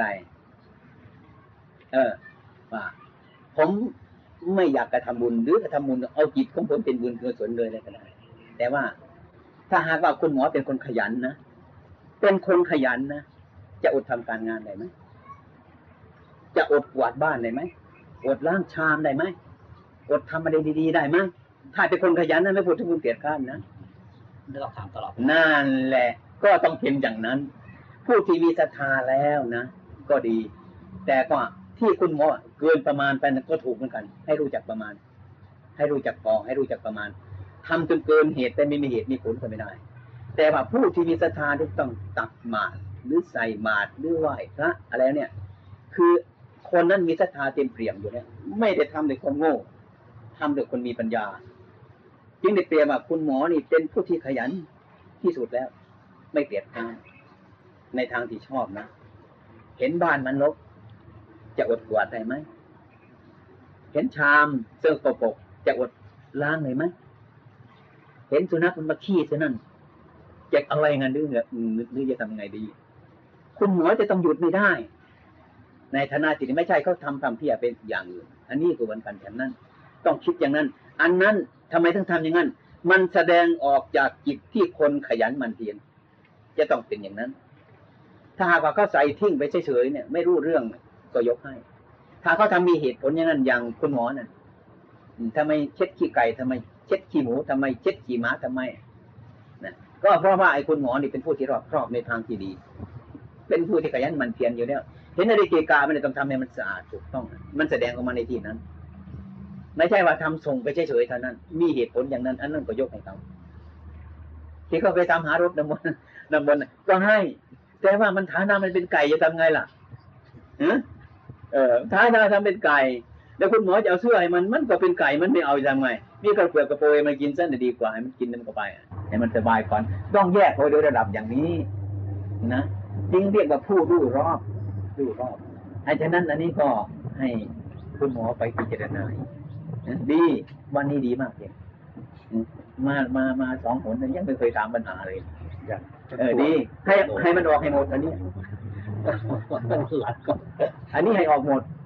ว่าผมไม่อยากกระทำบุญหรือกระทำบุญเอาจิตของผมเป็นบุญกุศลเลยก็ได้แต่ว่าถ้าหากว่าคุณหมอเป็นคนขยันนะเป็นคนขยันนะจะอดทำการงานได้ไหมจะอดกวาดบ้านได้ไหมอดล้างชามได้ไหมอดทำอะไรดีๆได้ไหมถ้าเป็นคนขยันนะไม่พูดถึงคนเกียจคร้านนะไม่ต้องถามตลอดนั่นแหละก็ต้องเป็นอย่างนั้นผู้ที่มีศรัทธาแล้วนะก็ดีแต่ก็ที่คุณหมอเกินประมาณไปก็ถูกเหมือนกันให้รู้จักประมาณให้รู้จักพอให้รู้จักประมาณทำจนเกินเหตุแต่ไม่มีเหตุมีผลก็ไม่ได้แต่ว่าผู้ที่มีศรัทธาที่ต้องตักบาตรหรือใส่บาตรหรือไหว้พระอะไรเนี่ยคือคนนั้นมีศรัทธาเต็มเปี่ยมอยู่เนี่ยไม่ได้ทำโดยคนโง่ทำโดยคนมีปัญญาจึงได้เปรียบว่าคุณหมอนี่เป็นผู้ที่ขยันที่สุดแล้วไม่เปลียดทางในทางที่ชอบนะเห็นบ้านมันรกจะอดกวาดได้ไหมเห็นชามเสื้อปกจะอดล้างได้ไหมเห็นสุนัขมันมาขี้ซะนั่นจะเอาอะไรเงินหรือจะทำยังไงดีคุณหมอจะต้องหยุดไม่ได้ในฐานะที่ไม่ใช่เขาทำเพี้ยเป็นอย่างอื่นอันนี้คือวันกันฉันนั้นต้องคิดอย่างนั้นอันนั้นทำไมต้องทำอย่างนั้นมันแสดงออกจากจิตที่คนขยันหมั่นเพียรจะต้องเป็นอย่างนั้นถ้าหากว่าเขาใส่ทิ้งไปเฉยๆเนี่ยไม่รู้เรื่องก็ยกให้ถ้าเขาทำมีเหตุผลอย่างนั้นอย่างคุณหมอนั่นทำไมเช็ดขี้ไก่ทำไมเช็ดขี้หมูทำไมเช็ดขี้ม้าทำไมนะก็เพราะว่าไอ้คุณหมอนี่เป็นผู้ที่รอบครอบในทางที่ดีเป็นผู้ที่ขยันหมั่นเพียรอยู่แล้วเห็นอะไรเกกาไม่ได้ต้องทำให้มันสะอาดถูกต้องมันแสดงออกมาในที่นั้นไม่ใช่ว่าทำส่งไปเฉยๆเท่านั้นมีเหตุผลอย่างนั้นอันนั้นก็ยกให้เขาที่เขาไปทำหารถน้ำมนต์ก็ให้แต่ว่ามันฐานะมันเป็นไก่จะทำไงล่ะฐานะทำเป็นไก่แล้วคุณหมอจะเอาเสื้อให้มันก็เป็นไก่มันไม่เอาจะทำไงนี่ก็เปลือกกระโปรงมันกินซะดีกว่าให้มันกินมันก็ไปให้มันสบายก่อนต้องแยกโดยระดับอย่างนี้นะจึงเรียกว่าผู้รู้รอบไอ้ฉะนั้นอันนี้ก็ให้คุณหมอไปพิจารณาดีวันนี้ดีมากเลยมาสองหนยังไม่เคยถามปัญหาเลยดีให้มันออกให้หมดอันนี้ อันนี้ให้ออกหมด